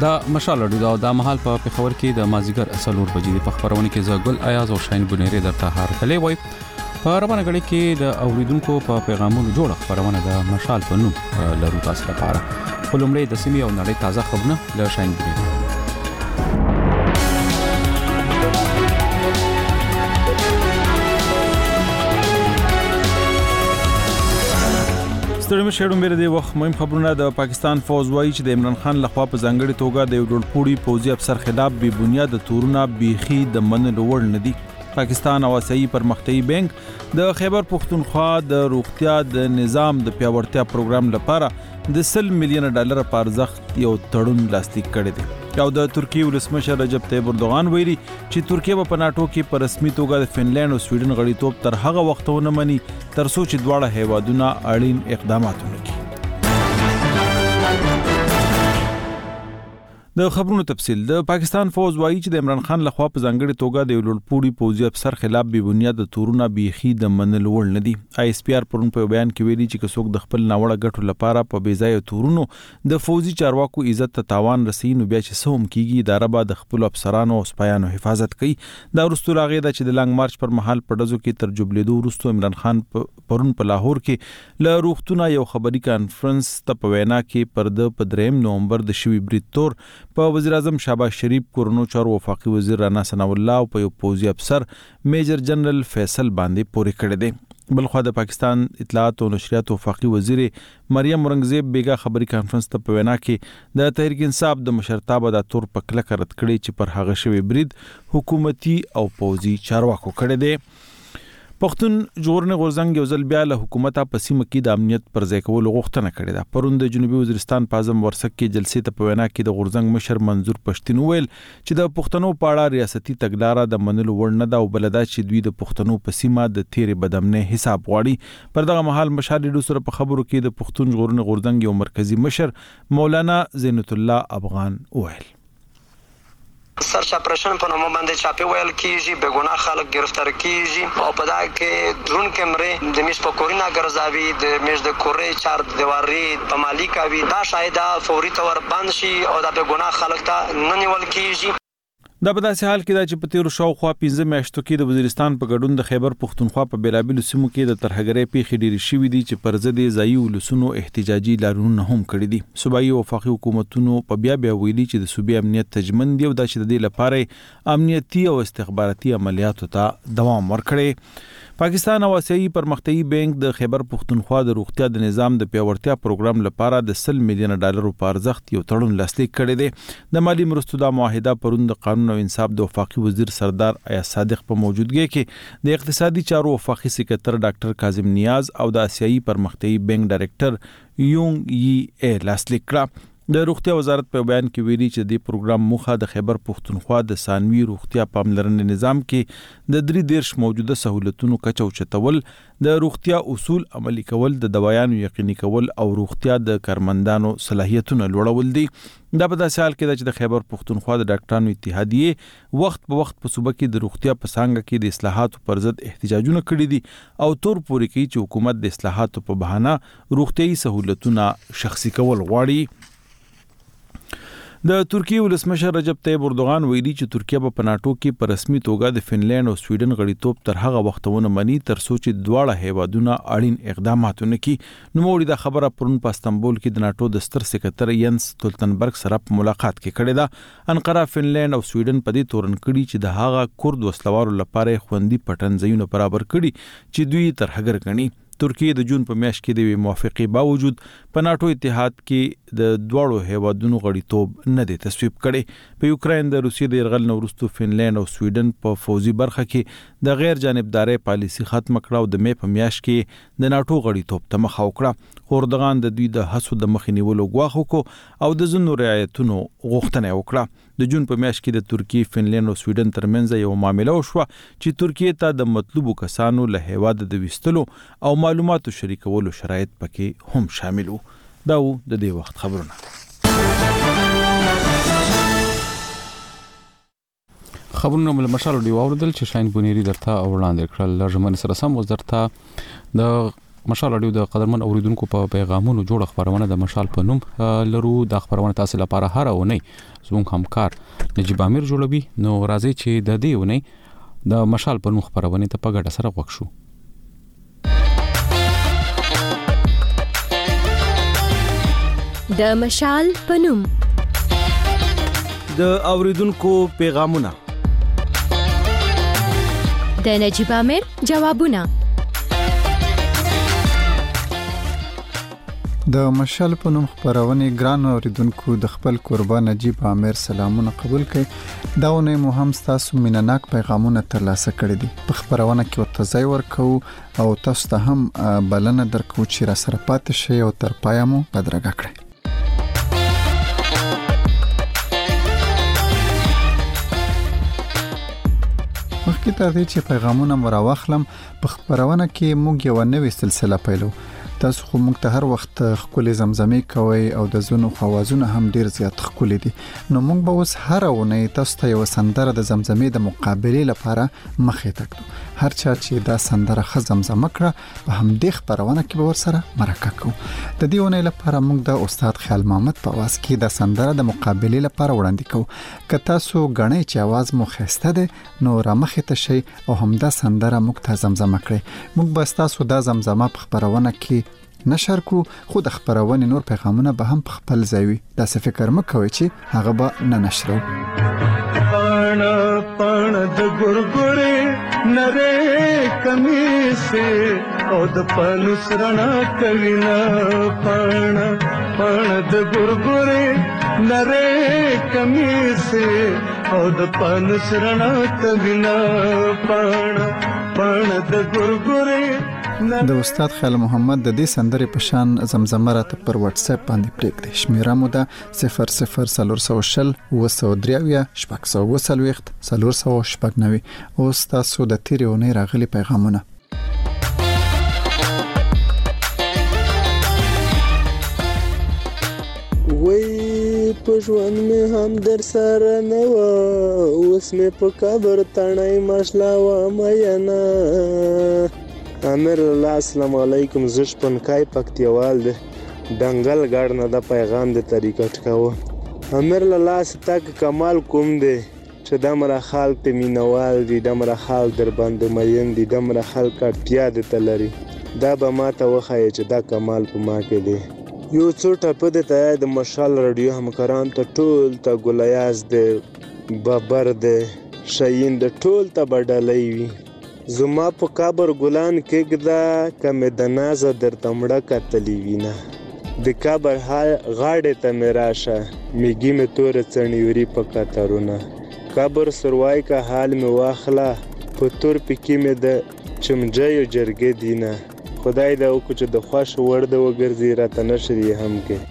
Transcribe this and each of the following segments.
دا مشال د مهال په پیښور کې د مازیګر اصلور بجې په خبرونه کې زګل ایاز او شاین بنيري درته هارتلې وای په روانه غړي کې د اوریدونکو په پیغامونو جوړ خبرونه د مشال په نوم لرو تاسو لپاره ولومړی د سیمې او نړۍ تازه خبرونه له شاین بنيري. ستړي شهرونه بیر دی وخت مهم خبرونه. د پاکستان فوج وایي چې د عمران خان لخوا په ځانګړي توګه د یو ډول پوځي افسر خلاف بې بنیاد تورونه بیخي د منلو وړ نه دي. پاکستان او آسیایي پرمختیایي بانک د خیبر پختونخوا د روغتیا د نظام د پیاوړتیا پروګرام لپاره د 100 ملیون ډالر په ارزښت یو تړون لاسلیک کړی دی. او د ترکیه ولسمشر رجب طیب اردوغان ویلي چې ترکیه په ناتو کې په رسمي توګه د فنلند او سویډن غړیتوب تر هغه وخت ونه مني تر څو چې دواړه هیوادونه اړین اقدامات وکړي. د خبرونو تفصیل. د پاکستان فوج وایي چې د عمران خان لخوا په ځانګړي توګه د یو لوړپوړي پوځي افسر خلاف بې بنیاد تورونه بیخي د منلو وړ نه دي. آی اس پی آر پرون په بیان کې ویلي چې څوک د خپل ناوړه ګټو لپاره په بې ځایه تورونو د فوجي چارواکو عزت ته تاوان رسوي نو بیا چې سوم کیږي اداره به د خپل افسرانو او سپایانو حفاظت کوي. دا وروسته راغی چې د لانګ مارچ پر مهال په ډزو کې تر جوړېدو وروسته عمران خان پرون په لاهور کې له روغتونه یو خبري کانفرنس ته په وینا کې پر د 3 نومبر د شوی برید تور په وزیر اعظم شهباز شریف کورونو چارو وفاقي وزیر رانا ثناء الله او په یو پوځي افسر میجر جنرال فیصل باندې پورې کړی دی. بلخو د پاکستان اطلاعات او نشریات وفاقي وزیر مریم اورنګزیب بیگا خبري کانفرنس ته په وینا کې د تحریک انصاف د مشرتابه د تور په کلک رد کړی چې پر هغه شوی برید حکومتي او پوځي چارواکو کړی دی. پښتون جوړنه غورزنګ یو ځل بیا له حکومت په سیمه کې د امنیت پر ځای کولو غوښتنه کړې ده. پرون د جنوبي وزیرستان په اعظم ورسک کې جلسې ته په وینا کې د غورزنګ مشر منظور پښتين ویل چې د پښتنو په اړه ریاستي تګلارې د منلو وړ نه ده او بلدا چې دوی د پښتنو په سیمه د تیرې بدامنۍ حساب غواړي. پر دغه مهال مشالې سره په خبرو کې د پښتون جوړنه غورزنګ یو مرکزی مشر مولانا زینت الله افغان ویل سرچ اپریشن په نوم باندې چاپی ویل کیږي به ګناه خلک گرفتار کیږي او په دا کې درون کیمرې د میش په کورینا ګرځاوي د میش د کورې چار دیواري په مالیکا وی دا شاید فوري تور بند شي او دا به ګناه خلک ته نه نیول کیږي. دا په داسې حال کې دا چې په تیرو شاوخوا 15 میاشتو کې د وزیرستان په ګډون د خیبر پختونخوا په بیلابیلو سیمو کې د ترهګرۍ پیښې ډېرې شوې دي چې پر ضد یې ځایي ولسونو احتجاجي لارښوونې هم کړې دي. صوبایي او وفاقي حکومتونو په بیا ویلي چې د صوبې امنیت تضمین دی او دا چې د دې لپاره امنیتي او استخباراتي عملیاتو ته دوام ورکړي. پاکستان او آسیایي پرمختیایي بانک د خیبر پختونخوا د روغتیا د نظام د پیاوړتیا پروګرام لپاره د 100 ملیون ډالر په ارزښت یو تړون لاسلیک کړی دی. د مالی مرستو د معاهده پرون د قانون او انصاف د وفاقي وزیر سردار ایاز صادق په موجودګۍ کې د اقتصادي چارو وفاقي سکرټر ډاکټر کاظم نیاز او د آسیایي پرمختیایي بانک ډایریکټر یونګ یی لاسلیک کړ. د روغتیا وزارت په بیان کې ویلي چې د پروګرام موخه د خیبر پختونخوا د ثانوي روغتیا پاملرنې نظام کې د 3 موجوده سہولتونو کچه اوچتول، د روغتیا اصول عملي کول، د دوايانو یقیني کول او روغتیا د کارمندانو صلاحیتونه لوړول دي. دا په داسې حال کې چې د خیبر پختونخوا د ډاکټرانو اتحادیه وخت په وخت په صوبه کې د روغتیا په څانګه کې د اصلاحاتو پر ضد احتجاجونه کړي دي او تور پورې کوي چې حکومت د اصلاحاتو په بهانه روغتيایي سہولتونه شخصي کول غواړي. د ترکیه ولسمشر رجب طیب اردوغان ویلي چې ترکیه په ناتو کې په رسمي توګه د فنلند او سویډن غړیتوب تر هغه وختونه مني تر څو چې دواړه هیوادونه اړین اقدامات وکړي. نو موږ دا خبره پرون په استانبول کې د ناتو د ستر سکرټر ینس ستولتنبرګ سره په ملاقات کې کړې ده. انقره فنلند او سویډن په دې تورن کړي چې د هغه کورد وسلوارو لپاره خوندي پټنځایونه برابر کړي چې دوی ترهګر ګڼي. ترکیه د جون په میاشت کې د موافقې باوجود په ناتو اتحاد کې د دوړو هیوادونو غړیتوب نه دی تصویب کړي. په یوکرين د روسیې د يرغل نه وروسته فنلند او سویډن په فوزي برخه کې د غیر جانبداري پالیسي ختم کړه او د مې په میاشت کې د ناتو غړیتوب ته مخ وکړه. خوردغان د دوی د هڅو د مخ نیولو غواخ وکړو او د زنو رعایتونو غوښتنه وکړه. د جون په میاشت کې د ترکیه، فنلند او سویډن ترمنځ یو معامله وشوه چې ترکیه ته د مطلوبو کسانو له هیواد د وستلو او معلوماتو شریکولو شرایط پکې هم شامل وو. دا و د دې وخت خبرونه. خبرونه مل مشال دی واوردل چې شاین بنيري درته وړاندې کړل. لږمن سره سم وزرته د مشال رادیو د قدرمن اوریدونکو په پیغامونو جوړ خبرونه د مشال په نوم لرو. د خبرونه تاسو لپاره هر اونۍ زموږ همکار نجیب امیر جوړوي. نو راځي چې د دې اونۍ د مشال په نوم خبرونه ته په ګډه سره وښو. د مشال په نوم د اوریدونکو پیغامونه، د نجیب امیر جوابونه. د مشال په نوم خبرونه ګران اوریدونکو د خپل قربان نجیب امیر سلامونه قبول کړئ. دا ونه مو هم تاسو مینناک پیغامونه ترلاسه کړی دي. په خبرونه کې ورته ځای ورکو او تاسو ته هم بلنه درکو چې را سره پاتې شئ او تر پایه مو بدرګه کړئ. مخکې تر دې چې پیغامونه مو راوخلم، په خبرونه کې موږ یو نوې سلسله پیلو. تاسو خو موږ ته هر وخت خپل زمزمې کوي او د زونو خوازونه هم ډیر زیات خپل دي. نو موږ به اوس هر اونۍ تاسو ته یو سندره د زمزمې د مقابله لپاره مخې تکړو. هر چا چې دا سندره خ زمزمه کړه په هم د خبرونه کې به ورسره مرکه کوو. د دې اونۍ لپاره موږ د استاد خیال محمد په واس کې د سندره د مقابله لپاره وړاندې کوو. که تاسو غنئ چې आवाज مو خسته ده نو را مخې ته شئ او هم دا سندره موږ ته زمزمه کړئ. موږ به تاسو دا زمزمه په خبرونه کې نشر کو. خو د خبرونه نور پیغامونه به هم په خپل ځای وي. دا څه فکر مکوئ چې هغه به نه نشرو. پانا پانا د ګورګورې نره کمیسه او د پانوس رڼا کوینا. پانا پانا د ګورګورې نره کمیسه او د پانوس رڼا کوینا. پانا پانا د ګورګورې. د استاد خیال محمد د دې سندرې په شان زمزمه راته پر واتس اپ باندې پریږدئ. شمیره مو ده 0040 203 640 490. اوس تاسو د تیرې اونۍ راغلي پیغامونه. وای په ژوند مې هم در سره نه و، اوس مې په قبر تڼۍ مشلا و مینا. امیر الله السلام علیکم. زه شپنکای پکتیوال ده دنګل ګړ نه د پیغام د طریقه ټکاوه. امیر الله ستک کمال کوم ده چې د مر خلک ته مینوال دي، د مر خلک در باندې مین دي، د مر خلک اړتیا ده تلري. دا به ماته وخایي چې دا کمال په ما کې دی. یو څو ټپه د ته د مشال رادیو همکاران ته ټول ته ګلیاز ده، ببر ده، شاین ده، ټول ته بدلای وي. زما په قبر ګلان کېږده کمه د نازه در تمړه کتلی وینا. د قبر غاړې ته مې راشه میږي مې تورې څڼیوري په قطرونه. قبر سروای کا حال مې واخله په تور پکې مې د چمجیو جرګې دینه. خدای دا وکړو چې د خوښ وړ د وګرځي راته نشر یې هم کې.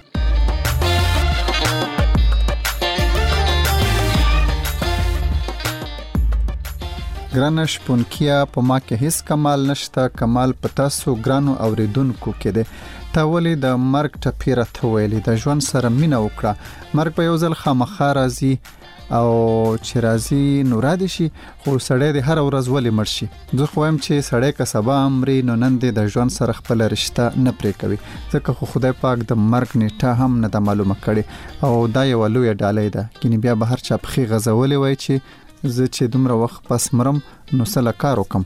ګرانش پونکیا په ما کې هیڅ کمال نشته، کمال په تاسو ګرانو اوریدونکو کې ده. تا ولې د مرګ ټپی راته ویلې، د ژوند سره مینه وکړه. مرګ په یو ځل خامخا راځي او چې راځي نو را دي شي، خو سړی د هر ورځ ولې مړ شي. زه خو وایم چې سړی که سبا امري نو نن د ژوند سره خپل رشته نه پرې کوي، ځکه خو خدای پاک د مرګ نیټه هم نه د معلومه کړي او دا یو لوی ډالۍ ده. کینې بیا به هر چا پخې غزولې وای چې زه چې دومره وخت پس مرم نو سله کار وکم.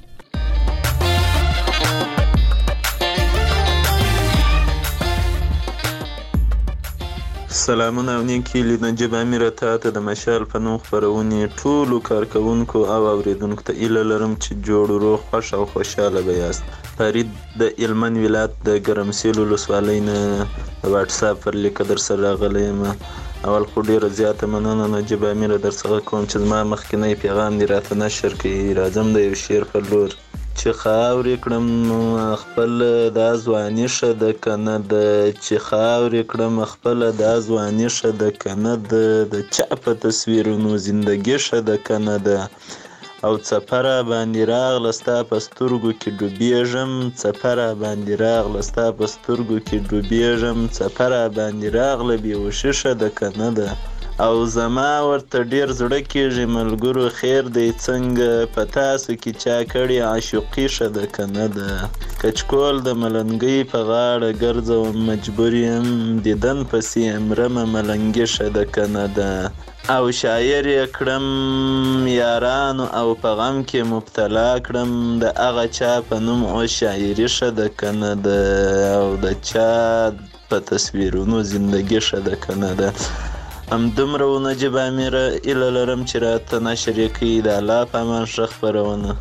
سلامونه او نیکی لید نجیب امیر ته د مشال په نوم خبرونې ټولو کارکونکو او اوریدونکو ته ایله لرم چې جوړ روغ خوش او خوشاله به یاست. فرید د هلمند ولایت د ګرمسیل ولسوالۍ نه د واتس اپ پر لیک در سره راغلی یم. اول خو ډیره زیاته مننه نجیب امیر در څخه کوم چې زما مخکینی پیغام دی راته نشر کړي. راځم د یو شعر په لور چې خاورې کړم نو خپل دا ځواني ښه ده که نه ده، چې خاورې کړم خپله دا ځواني ښه ده که نه ده، د چا په تصویرونو زندګي ښه ده که نه ده. او څپه را باندې راغله ستا په سترګو کې ډوبېږم، څپه را باندې راغله ستا په سترګو کې ډوبېږم، څپه را باندې راغله بېهوشي ښه ده که نه ده. او زما ورته ډیر زړه کېږي ملګرو خیر دی څنګه په تاسو کې چا کړي عاشقي شه ده که نه ده کچکول د ملنګۍ په غاړه ګرځوم مجبور یم دیدن پسې امرمه ملنګي شه ده که نه ده او شاعر یې کړم یارانو او په غم کې مبتلا کړم د هغه چا په نوم او شاعري شه ده که نه ده او د چا په تصویرونو زندګي شه ده که نه ده همدومره و نجیب امیره ایله لرم چې راته نشر یې کوي د الله په امان ښه خپرونه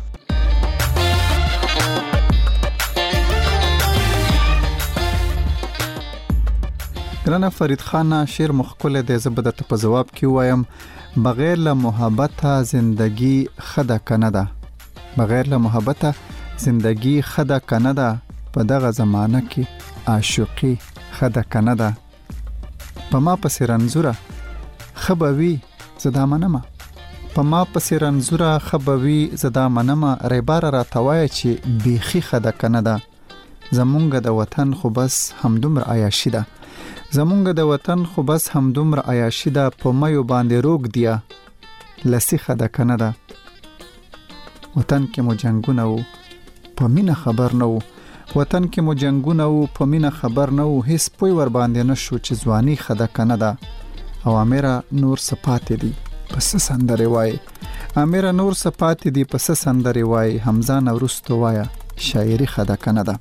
ګرانه فرید خانه شعر مخکله دی زه به درته په ځواب کې وایم بغیر له محبته زندگی خده کنه ده بغیر له محبته زندگی خده کنه ده په دغه زمانه کې عاشقي خده کنه ده په ما پسې رنځوره خبوي زدا منمه په ما پسې رنځوره خبوي زدا منمه ریبار را توای چې بیخي خده کنه ده زمونږ د وطن خو بس همدومره عیاشي ده زمونږ د وطن خو بس همدومره عیاشي ده په مایو باندې روګ دیا لسی خده کنه ده وطن کې مو جنگونه وو په مینه خبر نه وو وطن کې مو جنگونه وو په مینه خبر نه وو هیڅ پوی ور باندې نشو چې ځواني خده کنه ده او امیره نور صفات دي پس سندري وای امیره نور صفات دي پس سندري وای حمزه نورستو وایا شاعري خده کنه ده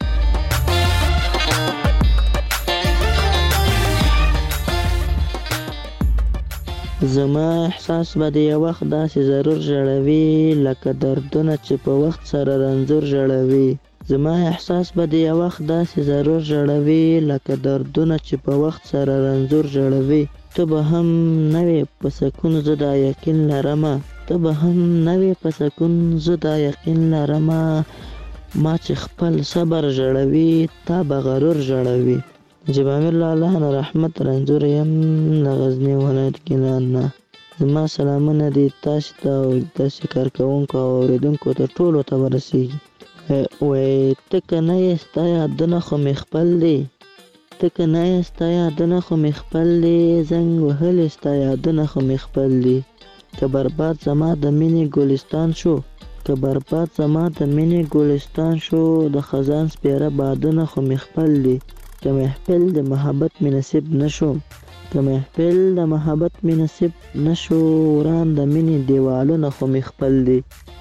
زما احساس به د یو وخت داسې ضرور ژړوي لکه دردونه چې په وخت سره رنځور ژړوي زما احساس به د یو وخت داسې ضرور ژړوي لکه دردونه چې په وخت سره رنځور ژړوي ته به هم نه وې په سکون زه دا یقین لرمه ته به هم نه وې په سکون زه دا یقین لرمه ما چې خپل صبر ژړوي تا به غرور ژړوي نجیب امیر له الله نه رحمت رنځور یم د غزني ولایت کې نه زما سلامونه دي تاسو ته او تاسو کارکوونکو او اورېدونکو ته ټولو ته ورسیږي وای ته که نه یې ستا یادونه خو مې خپل دی ته که نه یې ستا یادونه خو مې خپل دی زنګ وهلی ستا یادونه خو مې خپل دی که برباد زما د مینې ګلستان شو که برباد زما د مینې ګلستان شو د خزان سپیره بادونه خو مې خپل دی که محفل د محبت مې نصیب نشو که محفل د محبت مې نصیب نشو وران د مینې دیوالونه خو مې خپل دی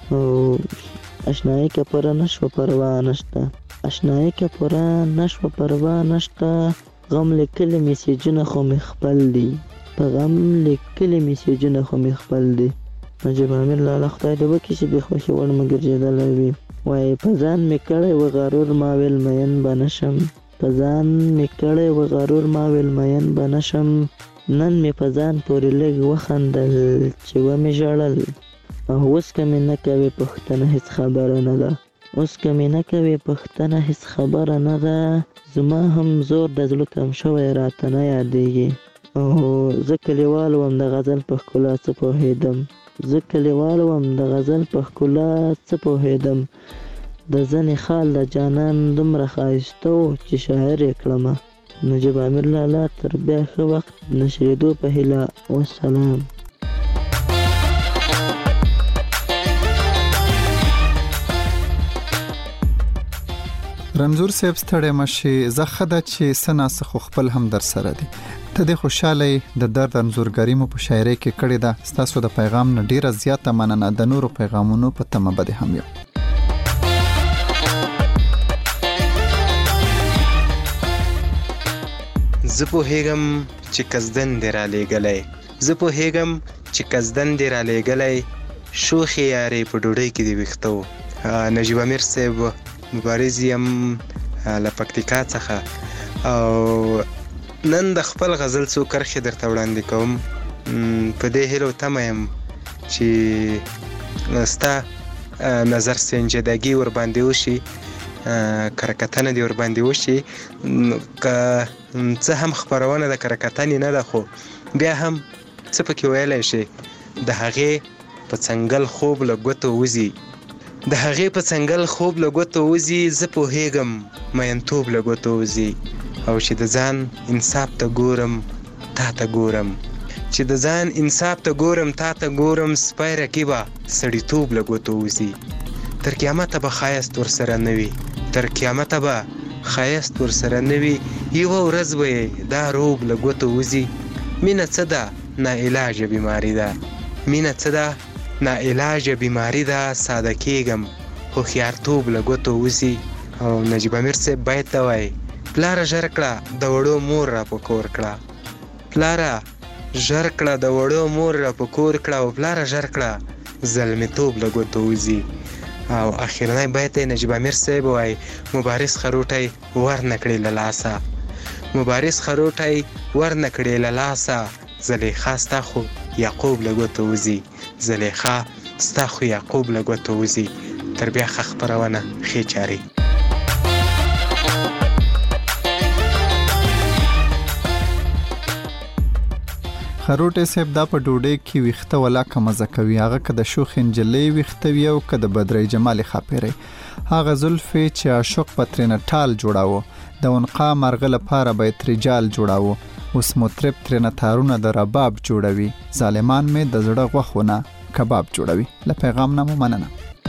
او اشنایی که پره نشو پروا نشته اشنایی که پره نشو پروا نشته غم لیکلی میسیجونه خو مې خپل دی په غم لیکلی میسیجونه خو مې خپل دی نجیب امیر لاله خدای دې وکړي چې بې خوښې وړ مې ګرځېدلی وي وایي په ځان مې کړی و غرور ما ویل مین به نشم په ځان مې کړی و غرور ما ویل مین به نشم نن مې په ځان پورې لږ وخندل چې ومې ژړل او اوس که مې نه کوې پوښتنه هېڅ خبره نه ده اوس که مې نه کوې پوښتنه هېڅ خبره نه ده زما هم زور د زړه کم شوی راته نه یادېږي او زه کلیوال وم د غزل په ښکلا څه پوهېدم زه کلیوال وم د غزل په ښکلا څه پوهېدم د زنې خال د جانان دومره ښایسته و چې شاعر یې کړمه نجیب امیر لاله تر بیا ښه وخت نشرېدو په هیله والسلام رنځور صاحب ستړی مشي زه ښه ده چې څه ناڅه خو خپل هم در سره دي ته دې خوشحاله د درد انځورګري مو په شاعرۍ کې کړې ده ستاسو د پیغام نه ډیره زیاته مننه د نورو پیغامونو په تمه به هم یو زه پوهېږم چې قصدن دې رالیږلی زه پوهېږم چې قصدن دې رالیږلی شوخې یارې په ډوډۍ کې دې ویښته و نجیب امیر صاحب مبارز یم له پکتیکا څخه او نن د خپل غزل څو کرښې درته وړاندې کوم په دې هیلو تمه یم چې ستا نظر سنجیدګي ورباندې وشي کرکتنه دې ورباندې وشي که څه هم خپرونه د کرکتنې نه ده خو بیا هم څه پکې ویلی شي د هغې په څنګل خوب له ګوتو وځي د هغې په څنګل خوب له ګوتو وځي زه پوهېږم مینتوب له ګوتو وځي او چې د ځان انصاف ته ګورم تا ته ګورم چې د ځان انصاف ته ګورم تا ته ګورم سپی رقیبه سړیتوب له ګوتو وځي تر قیامته به ښایست ورسره نه وي تر قیامته به ښایست ورسره نه وي یوه ورځ به یې دا روب له ګوتو وځي مینه څه ده ناعلاجه بیماري ده مینه څه ده ناعلاجه بیماري ده ساده کېږم هوښیارتوب له ګوتو وځي او نجیب امیر صاحب باید ته وایي پلاره ژر کړه د وړو مور را په کور کړه پلاره ژر کړه د وړو مور را په کور کړه او پلاره ژر کړه زلمیتوب له ګوتو وځي او اخرنی بیت یې نجیب امیر صاحب وایي مبارز خروټی ور نه کړې له لاسه مبارز خروټی ور نه کړې له لاسه زلیخا ستا خو یعقوب له ګوتو وځي زلیخا ستا خو یعقوب له ګوتو وځي تر بیا ښه خپرونه ښې چارې خروټی صاحب دا په ډوډۍ کې ویښته ولاکه مزه کوي هغه که د شوخ نجلۍ ویښته وي او که د بدرۍ جمال ښاپیرۍ هغه زلفې چې عاشق په ترېنه ټال جوړاوه د عنقا مرغه لپاره به یې ترې جال جوړاوه اوس مطرب ترېنه تارونه د رباب جوړوي ظالمان مې د زړه غوښونه کباب جوړوي له پیغام نه مو مننه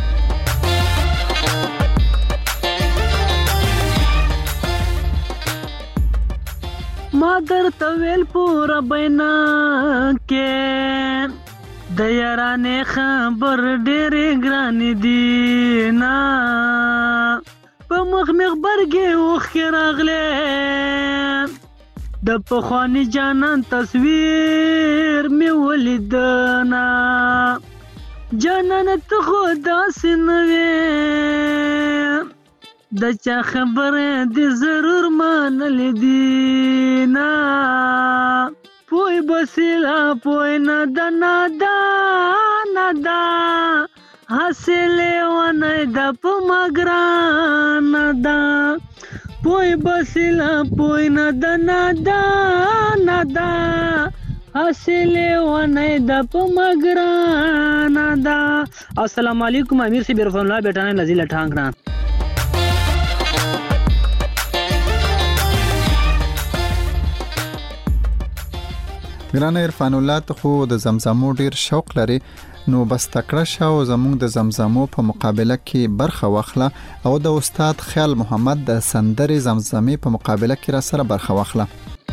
ما درته ویل پوره بینا کې د یارانې خبر ډېرې ګرانې دي نه په مخ مې غبرګې اوښکې راغلې د پخواني جانان تصویر مې ولید نه جانانه ته خو داسې نه وې د چا خبره دې ضرور منلې دي نه پوی بسیلا پوی نه دا حاصلې ونه د په مګران دا پوی بسیلا پوی نه دا حاصلې ونه د په مګران دا السلام علیکم امیر سی بیرفون الله بیٹانه نزیل ټانګنا ګرانه عرفان الله ته خو د زمزمو ډیر شوق لري نو بس تکړه شاو زموږ د زمزمو په مقابله کې برخه واخله او د استاد خیال محمد د سندرې زمزمې په مقابله کې را سره برخه واخله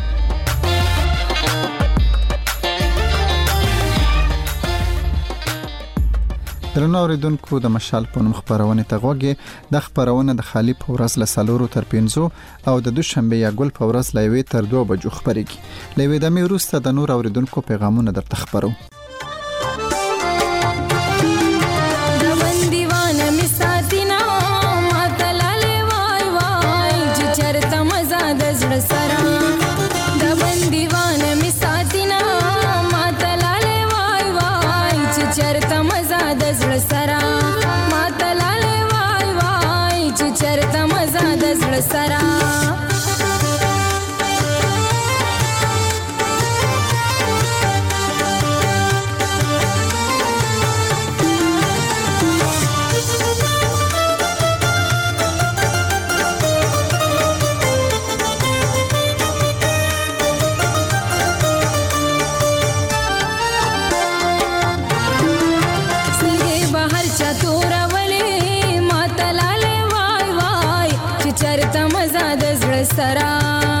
درنو اوریدونکو د مشال په نوم خبرونه ته غوږی د خبرونه د خالی په ورځ له 4 تر 5 او د دوشنبه یا ګل په ورځ له 1 تر 2 بجو خبرېږي لوي د مې وروسته د نور اوریدونکو پیغامونه درته خبرو سرا سرا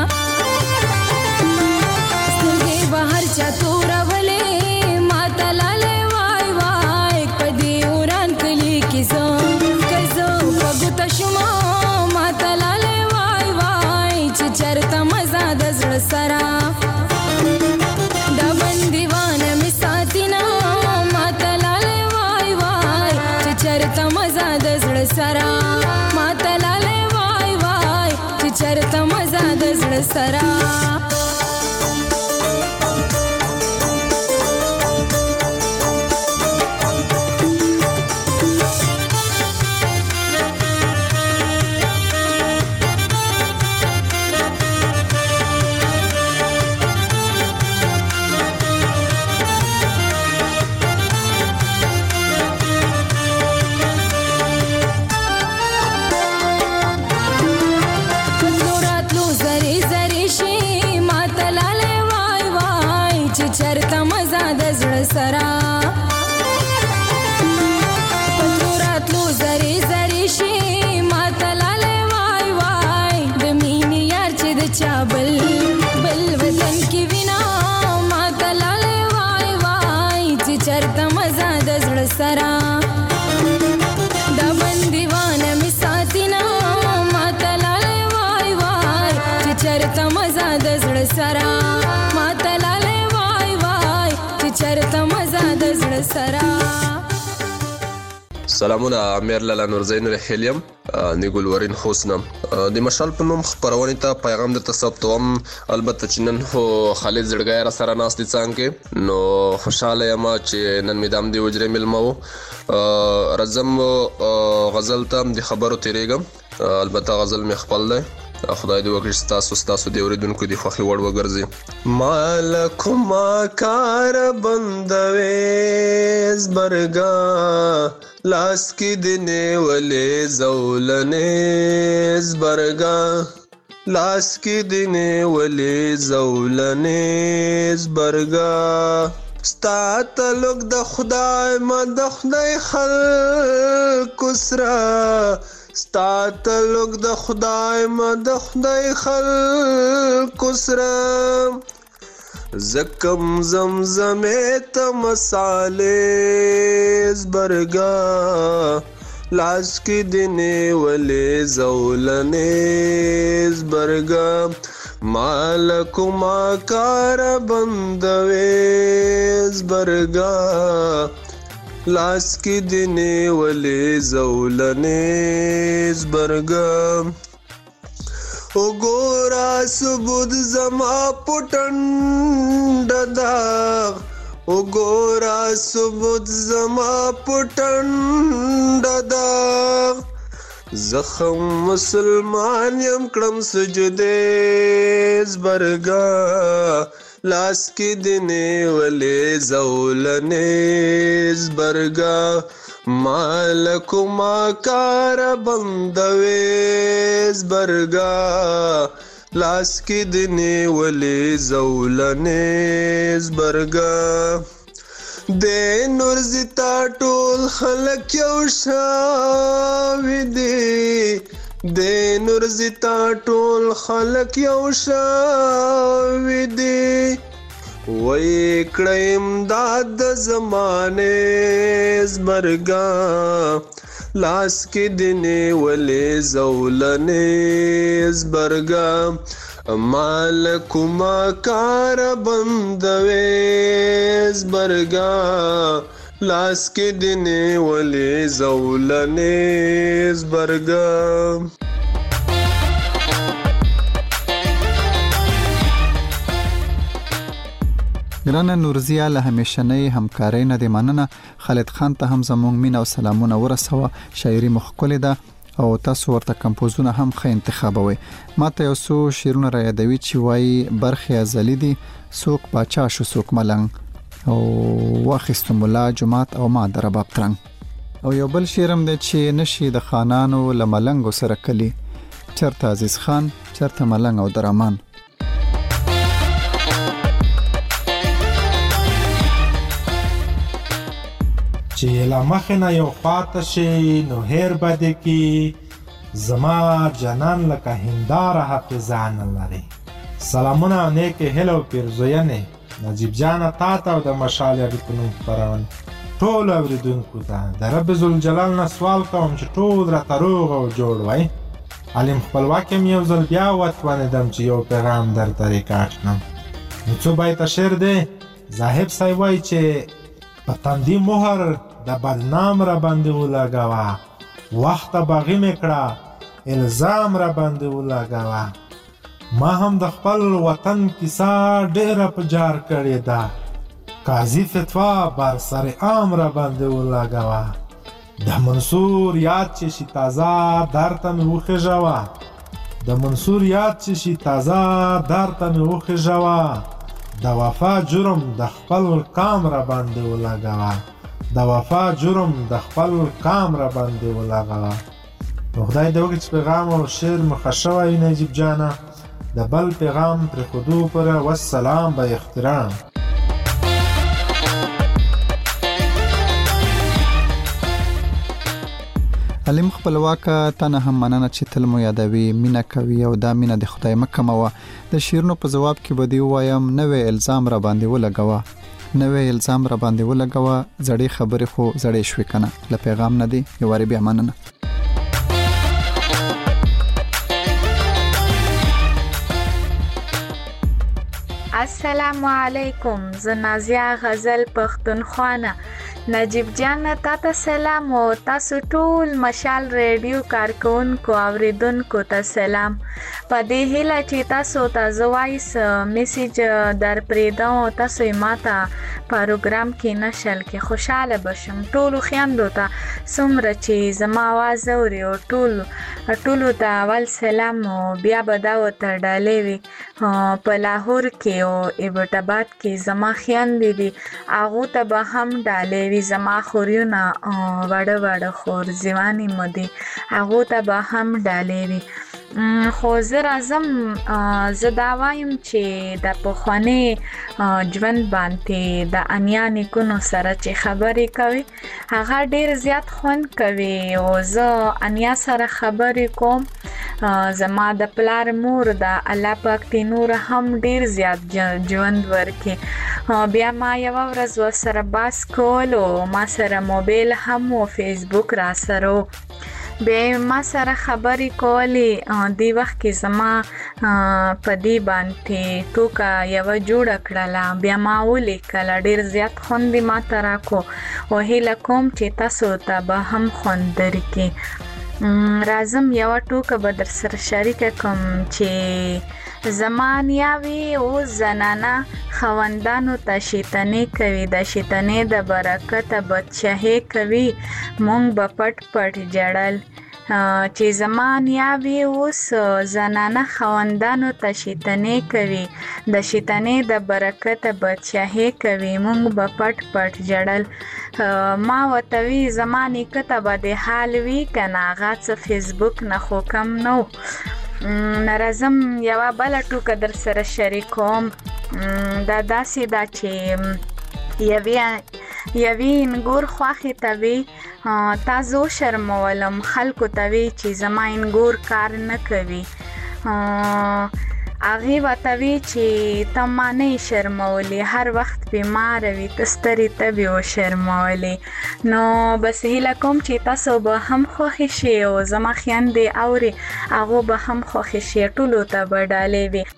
سترګې بهر چتور ولې ماته لاله وای وای پدې وران کلی کې زو پګوت شوم ماته لاله وای وای چې چرته مزه د زړه سرا دا بنديوانه می ساتینا ماته لاله وای وای چې چرته مزه د زړه سرا ماته لاله وای وای چې چرته مزه د زړه سرا ماته سلامونه امیر لالا نورزین رحیلیم نیګلورین خوسنم د مشال په نوم خبرونه ته پیغام د ثبتوم البته چې نن هو خالد زړګای را سره ناس دي څنګه نو خوشاله یم چې نن میدام دی وجره ملمو رزم غزل تام د خبرو تیریګم البته غزل می خپل دی خدای دې وکړي تاسو دې اوریدونکو دې خوخي وړ وګرځي مالکما کار بندوي زبرګا لاس کی دنه ولې زولنې زبرګا لاس کی دنه ولې زولنې زبرګا ستا تعلق د خدای ما د خدای خلق سره ستا تعلق د خدای ما د خدای خلق سره زکم زمزمه ته مصالح زبرګا لاس کی دنه ولې زولنې زبرګا مالکما کار بندوي زبرګا لاس کی دنه ولې زولنې زبرګا وګورا سبود زما پټنډ داغ وګورا سبود زما پټنډ داغ زخم مسلمان یم کړم سجده زبرګا لاس کی دنه ولې زولنې زبرګا مالکما کار بندوي زبرګا لاس کی دنه ولې زولنې زبرګا د نور زتا ټول خلک یو شاوي دي د نور زتا ټول خلک یو شاوي دي وای کړم داد زمانه زبرګا لاس کې دنه ولې زولنې زبرګا مالکما کار بندوي زبرګا لاس کې دنه ولې زولنې زبرګا ګرانه نورزیا له همیشنۍ همکارۍ نه د مننه خالد خان ته هم زموږ مینا او سلامونه ورسوه شاعري مخکله ده او تاسو ورته کمپوزونه هم ښه انتخابوي ماته یو څو شعرونه را یادوي چې وایي برخې ازلی دي څوک باچا شو څوک ملنګ او واخیستو ملا جماعت او ما در رباب ترنګ او یو بل شعر هم دی چې نشي د خانانو له ملنګو سره کلی چرته عزیز خان چرته ملنګ او درمان چې لا مخنه یو خواته شي نو هیر بده کی زما جنان لکه هنداره حافظان لري سلامونه نیک هلو پیرزوینه نجیب جان تا ته د مشال یادونو پرون ټول اوریدونکو ته د رب ذوالجلال نه سوال کوم چې ټول را تروغ او جوړ وای علم خپلواک مې یو ځل بیا وتونه دم چې یو پیغام در طریقه نو څو بایته شعر دی زاهب صاحب وای چې پتاندی مهر د بدنام را باندې ولګاوه وخت باغی میکړه الزام را باندې ولګاوه ما هم د خپل وطن کیسه ډیره په جار کړې ده قاضي فتوا بر سر عام را باندې ولګاوه د منصور یاد چې شي تازه درته مې وخېژوه د منصور یاد چې شي تازه درته مې وخېژوه د وفا جرم د خپل کام را باندې ولګاوه د وفا جرم د خپل کام را باندې ولګاوه خدای دې وکړي چې پیغام او شعر مخشوي نجیب جانا د بل پیغام پر خودو پر والسلام به احترام علم خپلواک تنه هم مننه چې تل مو یادوي مینا کوي او دا مینا د خدای مکه مو د شیرونو په جواب کې بدی وایم نوې الزام را باندې ولګوا نوې الزام را باندې ولګوا زړې خبرې خو زړې شوي کنه ل پیغام نه دی یو وری بیا مننه السلام علیکم زه نازیه غزل پښتونخوا نجیب جان تاسو سلام او تاسو ټول مشال ریډیو کارکونکو اوریدونکو ته سلام. په دې هیله چې تاسو ته وایس میسج در پریدم او تاسو یې ماته پروګرام کې نشل کې خوشاله بشم. ټول خويندو ته څومره چې زما आवाज اوري او ټول ته اول سلام او بیا به دا وته ډالې وي په لاهور کې او ایبټ آباد کې زما خويندې دي هغه ته به هم ډالې وي. زما خوريونه وړه خور ځواني مدي هغه ته به هم ډالې وي. خو زه راځم زه دا وایم چې د پخواني ژوند باندې د انیا نیکونو سره چې خبرې کوي هغه ډیر زیات خوند کوي او زه انیا سره خبرې کوم. زما د پلار مور د الله پاک دې نور هم ډیر زیات ژوند ورکړي. بیا ما یو ورځ ورسره باس کول او ما سره موبایل هم او فیسبوک را سره بیا ما سره خبرې کولې. دی وخت کې زما په دې باندې ټوکه یو جوړه کړله بیا ما ولیکله ډیر زیات خوند ما ته راکو او هیله کوم چې تاسو ته به هم خوند درکړي. راځم یو ټوکه به در سره شریکه کوم چې زمان یاوی او زنانه خوندانو ته شیطنې کوي د شیطنې د برکته بادشاهي کوي مونږ به پټ پټ جړل. چې زمان یاوی اوس زنانه خوندانو ته شیطنې کوي د شیطنې د برکته بادشاهي کوي مونږ به پټ پټ جړل. ما وتوی زمانی کتابه د حال وی کنه غاڅ فیسبوک نه خو کم نو. نرازم یو بل ټوکه در سره شریکوم. دا داسې دا چې یوی انګور خواخې توی تاسو شرمولم خلکو توی چې زما انګور کار نه کوي. هغه وتوی چې تمانه شرمولي هر وخت بیمار وي تستری تبي او شرمولي. نو بس هیله کوم چې تاسو به هم خوښ شي او زما خويندې اوري هغه به هم خوښ شي ټولو ته بدالې وي.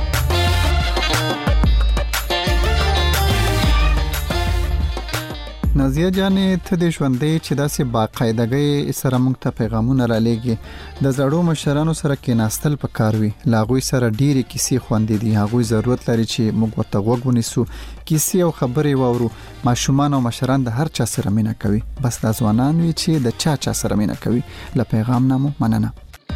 نازیه جانې ته د ژوندې چې داسې باقاعدګۍ سره موږ ته پیغامونه را لېږي د زړو مشرانو سره کېناستل پکار وي. له هغوی سره ډېرې کیسې خوندې دي. هغوی ضرورت لري چې موږ ورته غوږ ونیسو کیسې او خبرې واورو. ماشومان او مشران د هر چا سره مینه کوي بس دا ځوانان وي چې د چا سره مینه کوي. له پیغام نه مو مننه.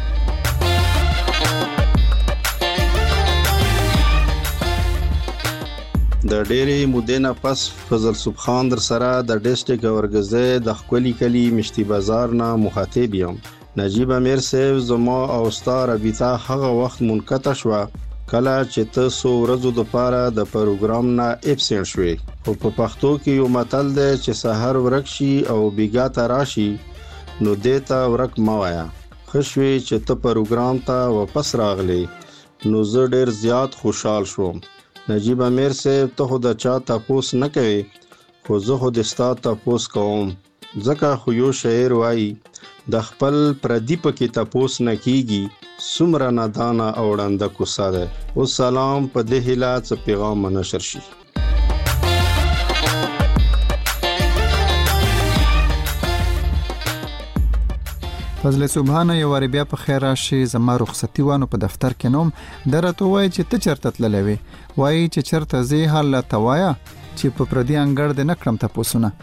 د ډېرې مودې نه پس فضل سبحان در سره د ډیسټریکټ اورګزې د خپل کلی مشتي بازار نه مخاطب یم. نجیب امیر صاحب زما او ستاره رابطه هغه وخت منقطع شو کله چې تاسو ورځو د پاره د پروګرام نه اپسنټ شوي. خو په پښتو کې یو متل دی چې سحر ورک شي او بیګا ته راشي نو دیتا ورک ما وایا. خوشوي چې ته پروګرام ته واپس راغلی نو زه ډېر زیات خوشحال شوم. نجیب امیر صاحب ته خو د چا تپوس نه کوي خو زه خو د ستا تپوس کوم ځکه خو یو شاعر وایي د خپل پردی پکې تپوس نه کیږي څومره نادانه او ړنده کوڅه ده. والسلام په دې هیله چې پیغام نشر شي. فضل سبحانه یو واری بیا په خیر راشي. زما رخصتي وانه په دفتر کې نوم درته وای چې ته چرته تللې وي وای چې چرته زی حال لا توایا چې په پردي انګړ د نکړم ته پوسونه.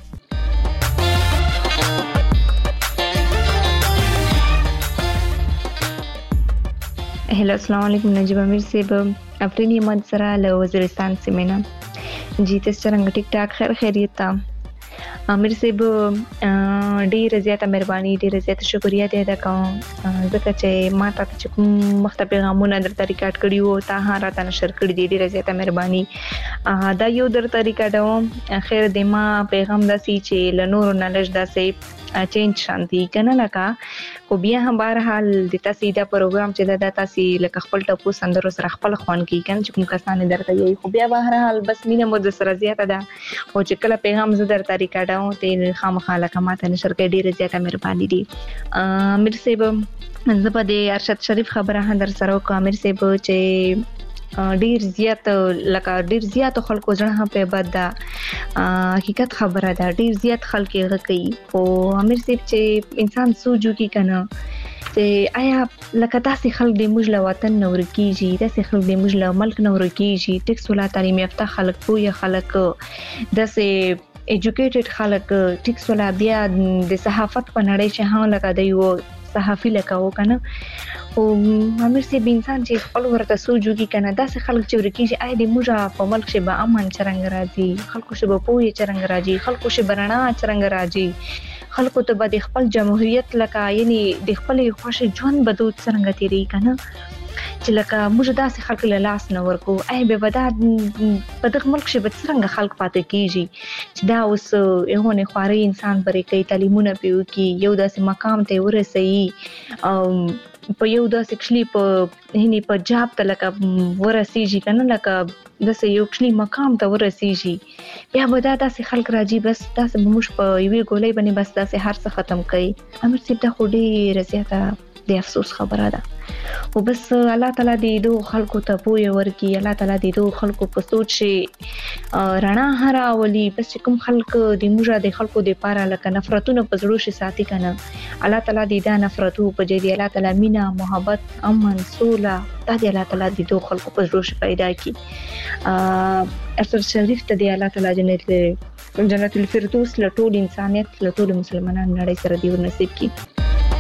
هلو السلام علیکم نجیب امیر صاحب افرین احمد سره له وزیرستان سیمه جی تاسو څنګه ټیک ټاک خیریت تا امیر صاحب ډیره زیاته مهرباني ډیره زیاته شکریا دې ادا کوم ځکه چې ما ته چې کوم مخته پیغامونه درته ریکارډ کړي وو تا راته نشر کړي دي ډیره زیاته مهرباني. دا یو درته ریکارډوم خیر دې ما پیغام داسي چې لنور نالج داسې چینج شانتي کنه لکه خو بیا هم بهر حال د تاسو دا پروګرام چې دا تاسو لکه خپل ټاپو سندرو سره خپل خوان کی کنه چې کوم کسان درته یي خو بیا بهر حال بس مینه مو د سره زیاته ده او چې کله پیغام زه درته ریکارډاو ته خامخاله کماته نشر کې ډیره زیاته مهرباني دي. امیر صاحب زه په دې ارشد شریف خبره هم در سره کوم امیر صاحب چې ډیر زیات خلکو ځړه په بد دا حقیقت خبره ده. ډیر زیات خلک یې کوي او امیر صاحب چې انسان سوچو کی کنه چې آیا لکه تاسو خلک د موږ له وطن نور کیږي، تاسو خلک د موږ له ملک نور کیږي، ټیکس ولا تعلیم یافته خلک پوهه خلک داسې ایجوکیټډ خلک ټیکس ولا بیا د صحافت په نړۍ چې ها لکه د یو صحافي لکه وکنه او امیر صاحب انسان چې خپل ورته سوچو کی کنه داسې خلک چې ورکیږي آیا د موږ په ملک شي به امن چرنګ راځي، خلکو شي به پوهه چرنګ راځي، خلکو شي برنا چرنګ راځي، خلکو ته به د خپل جمهوریت لکه یعنی د خپل خوشي ژوند بدود څنګه تیری کنه چې لکه موږ داسې خلک له لاس نه ورکو آی به ودا په دغه ملک شي به څنګه خلک پاتې کیږي چې دا اوس یو نه خواري انسان پرې کوي تعلیمونه پیو کی یو داسې مقام ته ورسېږي او په یو داسې کلی په هني په جاب ته لکه ورسېږي کنه لکه داسې یو کلی مقام ته ورسېږي بیا به دا داسې خلک راځي بس داسې موږ په یوې ګولۍ باندې بس داسې هر څه ختم کړي. امیر صاحب دا خو ډېره زیاته د افسوس خبره ده او بس الله تعالی دې دوه خلکو ته پوهه ورکړي، الله تعالی دې دوه خلکو په سوچ شي رڼا هرا ولي بس کوم خلک د موږ د خلکو د پاره لکه نفرتونه په زړه شي ساتي کنه الله تعالی دې دا نفرتو په جدي الله تعالی مینا محبت امن سوله دا دې الله تعالی دې دوه خلکو په زړه شي پیدا کړي. ارسل شریف ته دې الله تعالی جنت الفردوس له ټول انسانیت له ټول مسلمانانو نړۍ سره دې ورنصیب کړي.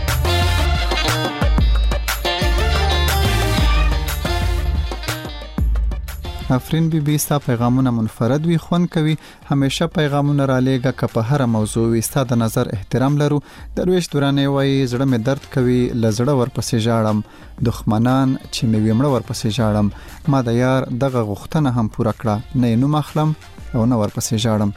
افرین بی بی ستا پیغامونه منفرد وي خوند کوي همیشه پیغامونه را لېږه که په هر موضوع وي ستا د نظر احترام لرو. درویش دوراني وایي زړه مې درد کوي له زړه ورپسې ژاړم دښمنان چې مې ویمړه ورپسې ژاړم ما د یار دغه غوښتنه هم پوره کړه نه یې نوم اخلم او نه ورپسې ژاړم.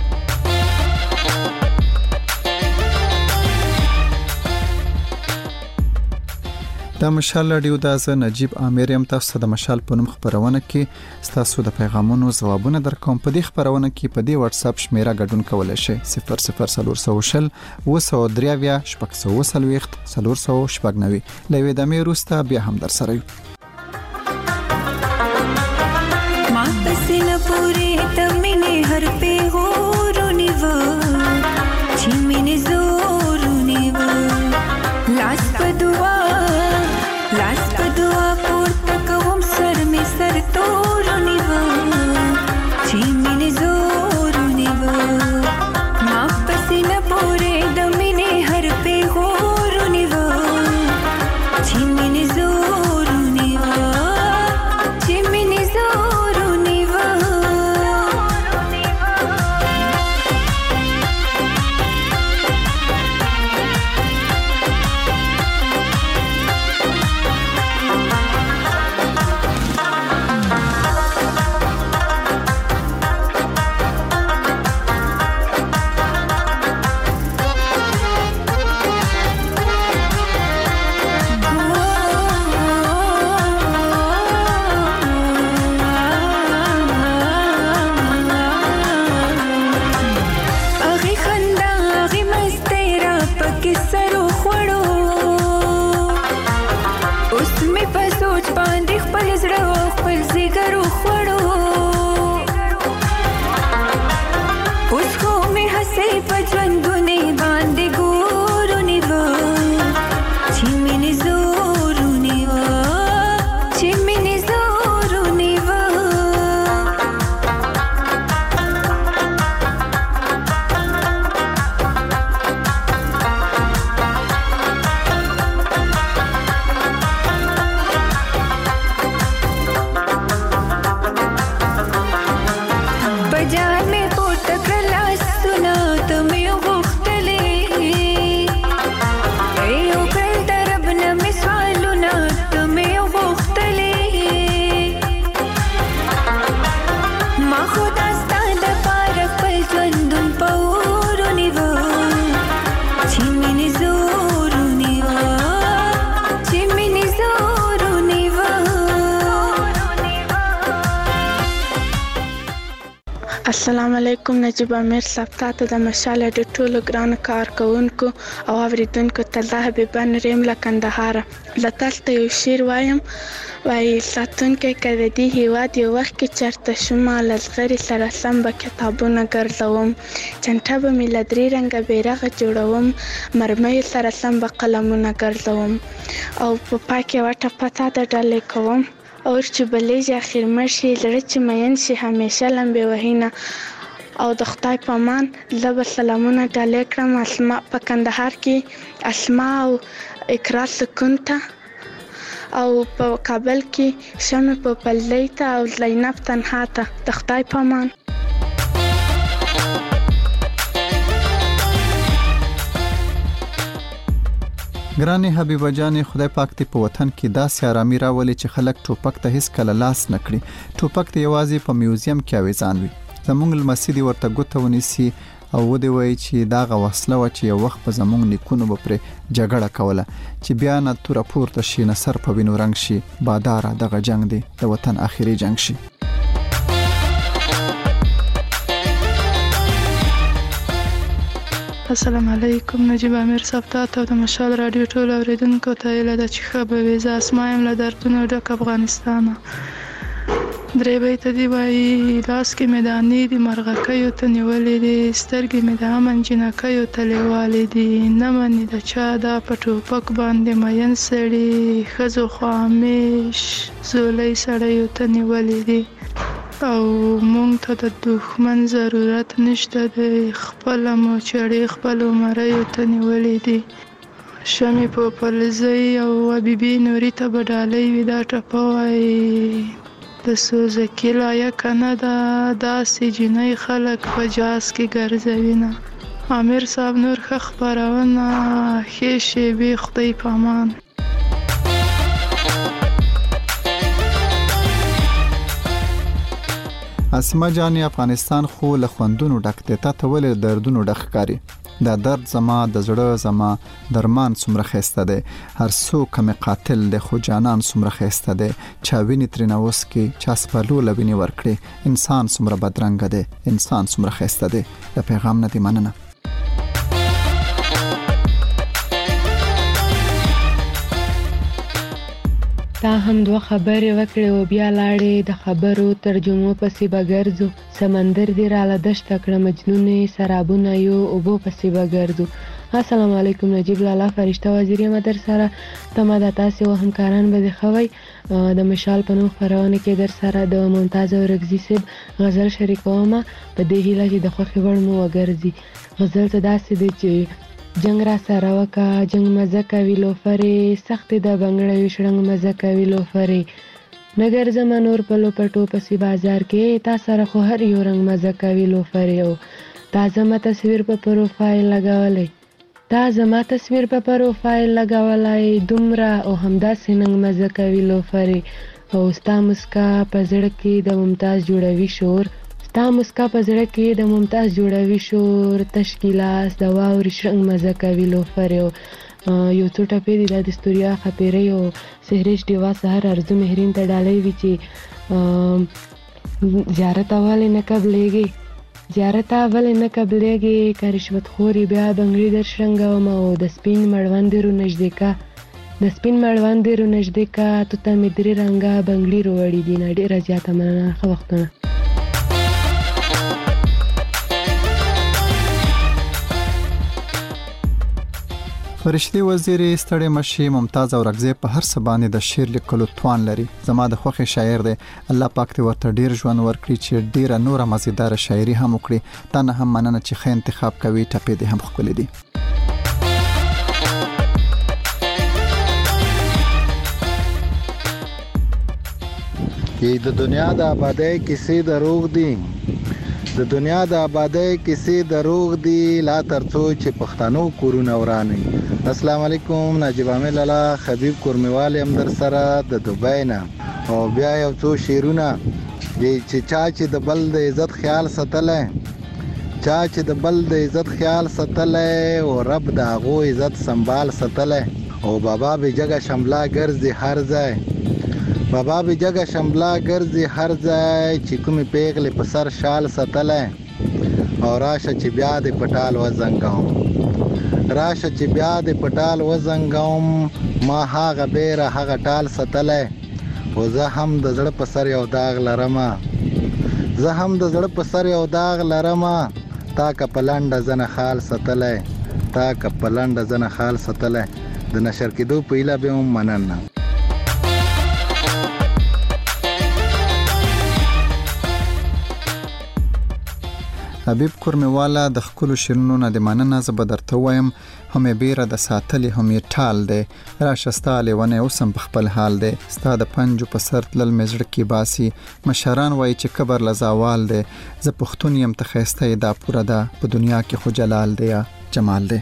دا مشال رادیو د نجیب امیر یم تاسو د مشال په نوم خبرونه کې تاسو د پیغامونو ځوابونه درکوم په دې خبرونه کې په دې واتس اپ شمیره ګډون کولای شئ 0040 وسودریاویا شپږ 499 لوي د مې روستا بیا هم در سره یو ما پسنه پوره تمنه هر په غورونی و چې مینه زورونی و لاس په دعا پورته کوم سر می سر تورونی و چې مینه زورونی و ما پسنه پوره د مینه هر په غورونی و چې مینه زورونی السلام علیکم. نجیب امیر صاحب تاسو د مشال د ټولو ګران کارکونکو او اوریدونکو ته د حبیبان ریم له کندهار له تاسو ته یو شعر وایم. وایي ساتونکی که د دې هیواد یو وخت کې چېرته شومه له زغرې سره سم به کتابونه ګرځوم، چنټه به مې له 3 رنګه بیرغه جوړوم، مرمیو سره سم به قلمونه ګرځوم او په پای کې یوه ټپه تا ته ډالۍ کوم. اور چې بلیږي اخر مرشي، زړه چې مین شي همیشه لمبې وهینه. او د خدای په امان زه به سلامونه ډالۍ کړم اسما په کندهار کې اسما او اقرا سکون ته، او په کابل کې شمع په پلۍ ته او زینب تنها ته. د خدای په امان. ګرانې حبیبه جانې، خدای پاک دې په وطن کې داسې آرامي راولي چې خلک ټوپک ته هیڅ کله لاس نه کړي. ټوپک ته یوازې په میوزیم کې اویزان وي. زمونږ لمسی دې ورته ګوته ونیسي او ودې وایي چې داغه وسله وه چې یو وخت په زمونږ نیکونو به پرې جګړه کوله، چې بیا نه توره پورته شي نه سر په وینو رنګ شي. باداره دغه جنگ دی د وطن آخري جنگ شي. السلام علیکم. نجیب امیر صاحب ته د مشال رادیو ټول اوریدونکو ته هیله ده چې ښه به وي. زه اسما یم له دردونو ډک افغانستانه. درې بیته دي وایي لاس کې مې دانې دي مرغکیو ته نیولې دي، سترګې مې د امن جنکیو ته لیوالې دي، نه مني د چا دا په ټوپک باندې مین سړي، ښځو خو همیش زولۍ سړیو ته نیولې دي او مونږ ته د دښمن ضرورت نشته دی، خپله مو چړې خپلو مریو ته نیولې دي. شمې په پلزۍ او حبیبي نوري ته به ډالۍ وي. دا ټپه وایي د سوزکي لایقه نه ده، داسې جنۍ خلک په جاز کې ګرځوینه. امیر صاحب نور ښه خپرونه، ښې شېبې، خدای په امان. اسما جانې، افغانستان خو له خوندونو ډک دی، تا ته ولې دردونو ډک ښکاري؟ دا درد زما د زړه زما درمان څومره ښایسته دی، هر څوک مې قاتل دی خو جانان څومره ښایسته دی، چا وینې ترېنه وڅکي چا سپرلو له وینې ورکړي، انسان څومره بدرنګه دی، انسان څومره ښایسته دی. د پیغام نه دې مننه. تا هم دوه خبرې وکړې او بیا لاړې، د خبرو ترجمو پسې به ګرځو، سمندر دې راله دشته کړه مجنونې، سرابونه یو اوبو پسې به ګرځو. السلام علیکم. نجیب لالا فرشته وزیر یم در سره. تمه ده تاسې او همکاران به دې ښه وی. د مشال په نوم خپرونه کې در سره د ممتاز اورکزي صاحب غزل شریکومه په دې هیله چې د خوښې وړ مو وګرځي. غزل ته داسې دی چې جنگ را سره وکا، جنگ مزه کوي لوفرې، سخت د بنګړیو شړنګ مزه کوي لوفرې، نګر زما نور په لوپټو پسې بازار کې، تا سره خو هر یو رنګ مزه کوي لوفرې. او تا زما تصویر په پروفایل لګولی، تا زما تصویر په پروفایل لګولی، دومره او همداسې ننګ مزه کوي لوفرې. او ستا مسکا په زړه کې د ممتاز جوړوي شور، ستا مسکا په زړه کې د ممتاز جوړوي شور، تشکیلاس د واورې شرنګ مزه کوي لوفرې. یو څو ټپې دي دا د ستوریا خپېرۍ او سهرش ډیوا سهر ارزو مهرین ته ډالۍ وي چې زیارت ولې نه قبلېږي، زیارت ولې نه قبلېږي، که رشوت خوري بیا بنګړي در شرنګوم، او د سپین مړوندې رو نږدې کا، د سپین مړوندې رو نږدې کا، تو ته مې 3 رنګه بنګړي روړي دي. نه ډېره زیاته مننه، ښه وختونه. فرشتي وزیرې ستړې مشي. ممتاز اورکزي په هر څه باندې د شعر لیکلو توان لري، زما د خوښې شاعر دی. الله پاک دې ورته ډیر ژوند ورکړي چې ډیره نوره مزیدار شاعري هم وکړي. تا نه هم مننه چې ښه انتخاب کوي، ټپې دې هم ښکلې دي. کې د دنیا د آبادۍ کیسې دروغ دي، د دنیا د آبادۍ کیسې دروغ دي، لا ترڅو چې پښتنو کورونه ورانوي. السلام علیکم. نجیب امیر لالا خبیب کورمیوال هم در سره د دوبۍ نه. او بیا یو څو شعرونه دي چې چا چې د بل د عزت خیال ساتلی، چا چې د بل د عزت خیال ساتلی، او رب د هغو عزت سنبال ساتلی، او بابا به جګه شمله ګرځي هر ځای، بابا به جګه شمبلا ګرځي هر ځای چې کومې پیغلې په سر شال ساتلی او راشه چې بیا د پټال وزنګوم راشه چې بیا د پټال وزنګوم ما هغه بیره هغه ټال ساتلی او زه هم د زړه په سر یو داغ لرمه تا که په لنډه زنه خال ساتلی د نشر کېدو په ایله به هم مننه. حبیب کورموالا د خپل شیرونو نه د مننه زه به درته وایم هم بیره د ساتلې هم ټال دی راشه ستاله ونه اوسم په خپل حال دی ستا د پنجو په سر تلل مزړه کې باسي مشران وایي چې کبر لزاوال دی زه پښتون یم ته ښایسته دا پوره ده په دنیا کې خو جلال دی یا جمال دی.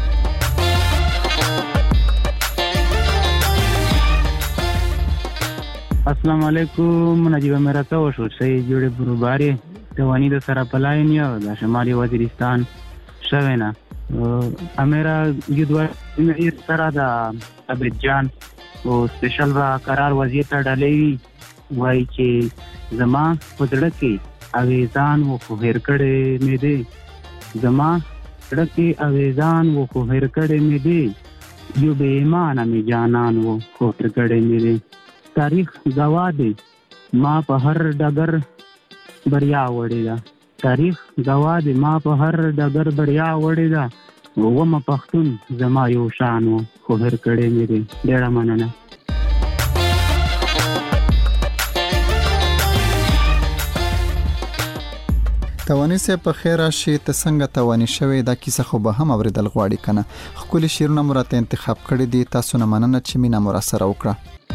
السلام علیکم نجیب میرا تو شو سي جوړه بروباري توانی د سره پلاین یا د شمالي وزیرستان شوینا امیرا یدوار میر سره د ابجان او سپیشل را قرار وزیر ته ډالې وای چې زما پدړه کې اویزان و خو هر کړه مې دي زما پدړه کې اویزان و خو هر کړه مې دي یو به ایمان مې جانان و خو هر کړه مې دي تاریخ گواه دی ما په هر ډګر بریا وړی دا تاریخ گواه دی ما په هر ډګر بریا وړی دا ومه پښتون زما یو شان و خو هر کړه مې دی ډېره مننه. توانی سه په خیر راشي ته څنګه توانی شوی دا کیسه خو به هم اوریدل غواړي کنه خپل شیرونه مرته انتخاب کړی دي تاسو نه مننه چې مینا مر سره وکړه.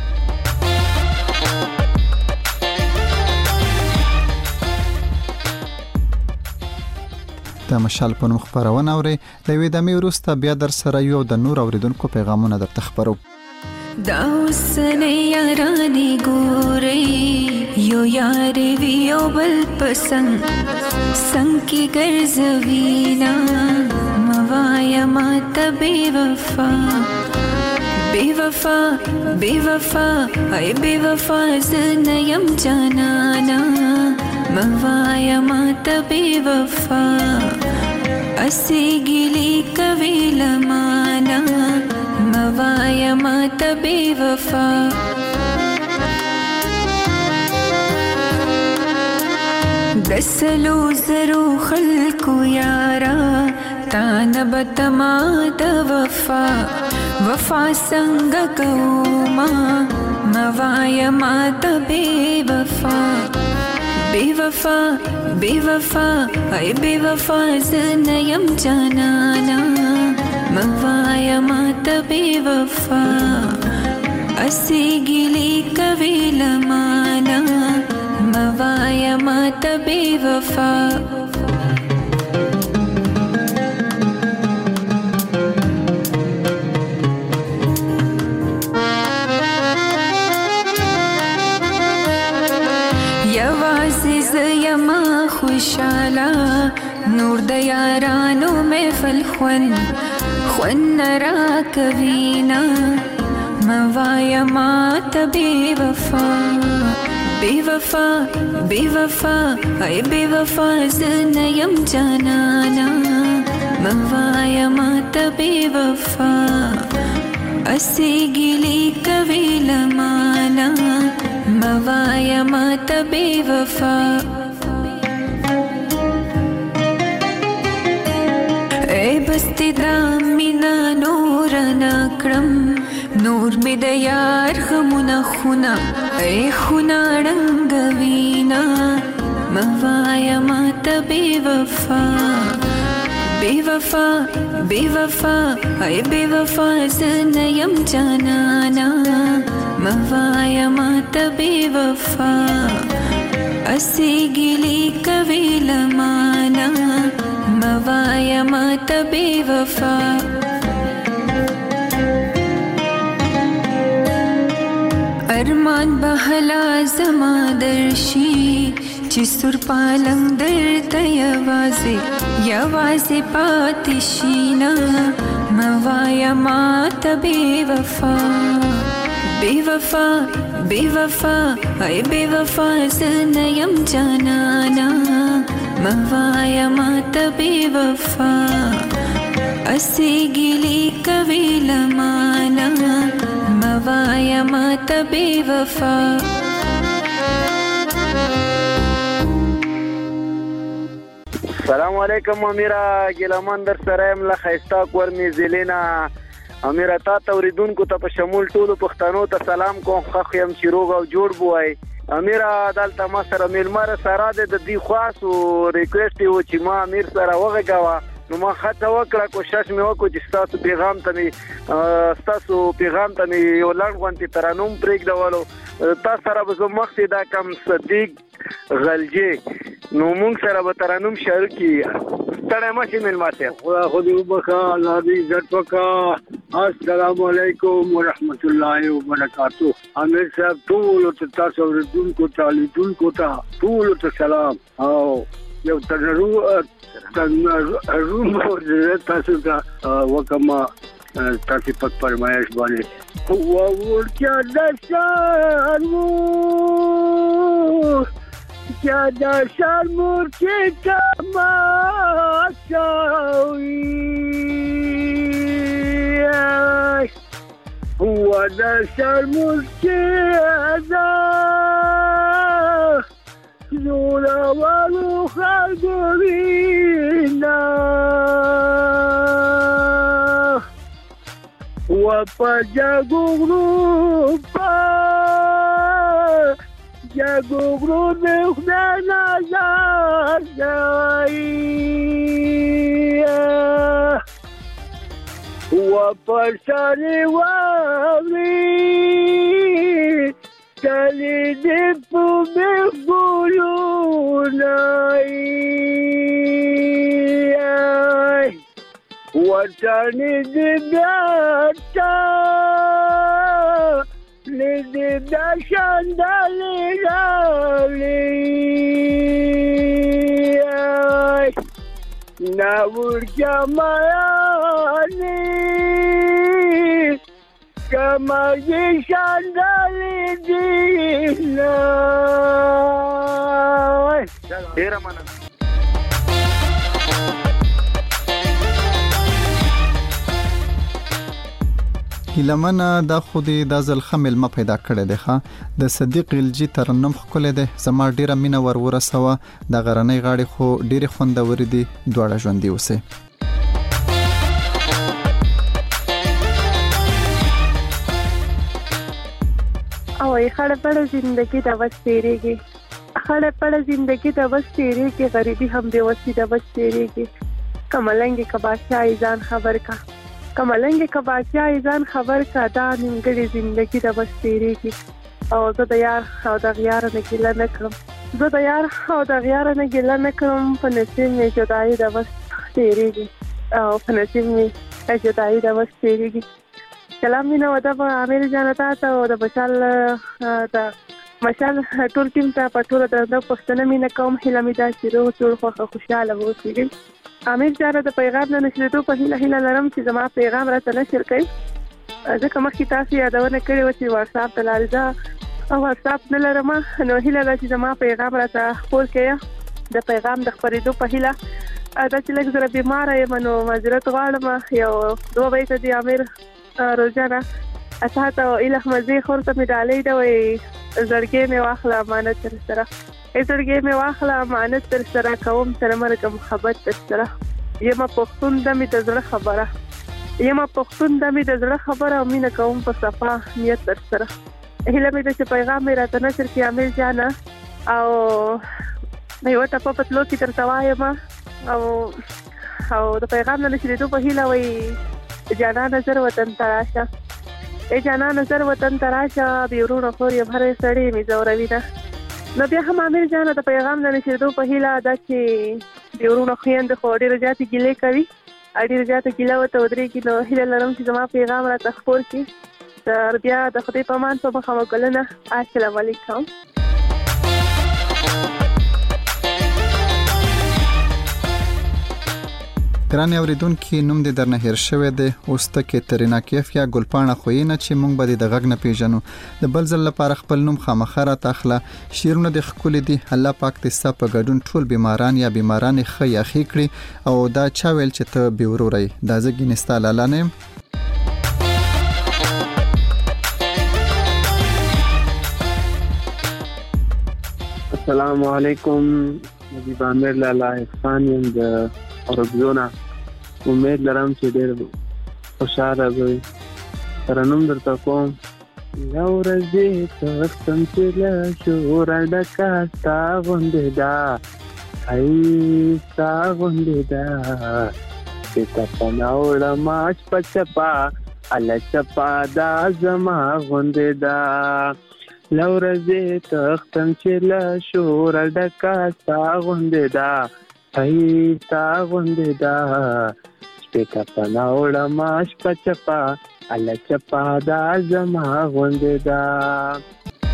د مشال په نوم خبرونه اوري د وېدمې وروسته بیا در سره یو د نور اوریدونکو پیغامونه درته خبرو. دا وسنه یارانی ګورې یو یار وی او بل پسند څنګه کی ګرځوینا موایا مات بے وفا بے وفا بے وفا ای بے وفا زنیم جانانا موایا مات بے وفا اسی گلی کوي لمانا موایا مات بے وفا دسلو زرو خلقو یارا تانبتما د وفا وفا څنګه کوما موایا مات بے وفا بے وفا بے وفا ای بے وفا زنیم جانانا موایا مات بے وفا اسی گلی کوي لمانا موایا مات بے وفا خوشالا نور د یارانو محفل خون را کوینا موایا مات بے وفا بے وفا بے وفا ای بے وفا زنیم جانانا موایا مات بے وفا اسی گلی کوي لمانا موایا مات بے وفا بستی درامینا نور نکرم نور می د یار غمونا خونا ای خونا رنگوینا موایا مات بے وفا بے وفا بے وفا ای بے وفا زنیم جانانا موایا مات بے وفا اسی گلی کوي لمانا موایا مات بے وفا ارمان بحلا زما درشی چې سر پالنګ درته یوازې پاتشینا موایا مات بے وفا बेवफा बेवफा ऐ बेवफा सनयम जानाना मवाया मात बेवफा असे गिली कविल माना मवाया मात बेवफा السلام علیکم امیرا ګلمن در سره یم له ښایسته کورمې ضلع نه. امیرا تا ته اورېدونکو ته په شمول ټولو پښتنو ته سلام کوم، ښه یم چې روغ او جوړ بوای. امیرا دلته ما سره میلمه سره د دې خاص او ریکویسټ و چې ما امیر سره وغږاوه، نو ما خطه وکړه، کوشش مې وکړو چې ستاسو پیغام ته مې یو لنډ غونډې ترانوم پرېږدولو. تا سره به زه مخکې دا کم صدیق غلجی نو مونږ سره به ترانوم شروع کړي. ستړی مه شي میلمه صاحب. خدا خو دې وبخښه، الله دې عزت وکړه. السلام علیکم ورحمت الله وبرکاتو. امیر صاحب ټولو ته، تاسو اورېدونکو ته، لیدونکو ته ټولو ته سلام. او یو تنروم تاسو ته وکما تاسو په فرمایش باندې ورکیا د شرمور کې کما چاوي هو د شرمور کې زورا والو خلقو وینا وپا جاگو غرو دخنا نظر جایی وپا ساری واوی کلی دیپو بخبولو نائی وطنی دی بیاتا لیدی داشندالی راولی ناور جمعانی کماجی شاندالی دینا. ډیره مننه. هیلمنه دا خودي د ځل خمل ما پیدا کړی دی ښا د صدیق غلجی ترنم خپل دی زما ډیره مینه ورسوه د غرنۍ غاړي خو ډیره خوندور دي دواړه ژوندۍ اوسه. او خړه پړه زندگی د وس تیریږي، خړه پړه زندگی د وس تیریږي، غریبی هم بے وسی د وس تیریږي. کملنګ کباچا ایزان خبر کا، کملنګ کباچا ایزان خبر کا، دا نیمګړي زندگی د وس تیریږي. او زه د یار او د غیار نه ګیله نه کړم، زه د یار او د غیار نه ګیله نه کړم. په نصیب مې جدایي د وس تیریږي، او په نصیب مې جدایي د وس تیریږي. سلام مینه ودا په امیر جانتا ته او د مشال ټول ټیم ته په ټول د پښتنه مینه کوم. هیله مې دا چې روغ ټول خوشاله اوسئ. امیر جانه د پیغام نه نشریدو په هیله لرم چې زما پیغام راته نشر کړئ. ځکه مخکې تاسو یادونه کړې وه چې واتساپ ته لارځه او واتساپ نه لرم، نو هیله ده چې زما پیغام راته خپور کړئ. د پیغام د خپرېدو په هیله دا چې لږ زره بیماره یم نو معذرت غواړم. یو 2 بیته د امیر روزانه اته اله مزي خورته مې ډالۍ دا وي زړګې مې واخله امانت تر سره، زړګې مې واخله امانت تر سره، کوم سره مرګ محبت تر سره. یم پښتون د مې د زړه خبره، یم پښتون د مې د زړه خبره، او مینه کوم په صفا نیت تر سره. هیله مې د چې پیغام مې راته نشر کړي امیر جانه، او یو ټپه په تلو کې درته وایم او د پیغام نه نشریدو په هیله وي جانا نظر وطن تراشه، ای جانا نظر وطن تراشه، بیرون خور یم هر سړی می زوروي نه. نو بیا هم امیر جانه د پیغام نه نشریدو په هیله دا چې بیرون خویند خو ډیره زیاتې ګیلې کوي، ډیره زیاته ګیله ورته ودرېږي. نو هیله لرم چې زما پیغام راته خپور کړي. تر بیا د خدای په امان په مخه وکړنه. السلام علیکم. ګران اوریدونکو نوم دې درنه هیر شوی دی اوس ته کې ترینا کیف یا ګلپاڼه خوینه چې مونږ به د غږ نه پیژنو د بل ځل لپاره خپل نوم خامخره تاخله شیرونه د خپل دی الله پاک دې ستاسو په ګډون ټول بیماران یا بیماران خې یا خې کړي او دا چا ویل چې ته بیوروري دا زګی نستا لاله السلام علیکم نجیب عامر لالا احسان یم د اوربزونا امید لرم چې ډېر خوشاله وي ترنم درته کوم یو ورځ تختم چې له شوره ډکه ستا غوندې ده ای ستا غوندې ده چې ته پناه وړمه شپه چپه هله چپه دا زما غوندې ده لورځې تختم چې له شوره ډکه ستا غوندې ده ای ستا غوندې ده شپې ته پناه وړمه شپه چپه هله چپه دا زما غوندې ده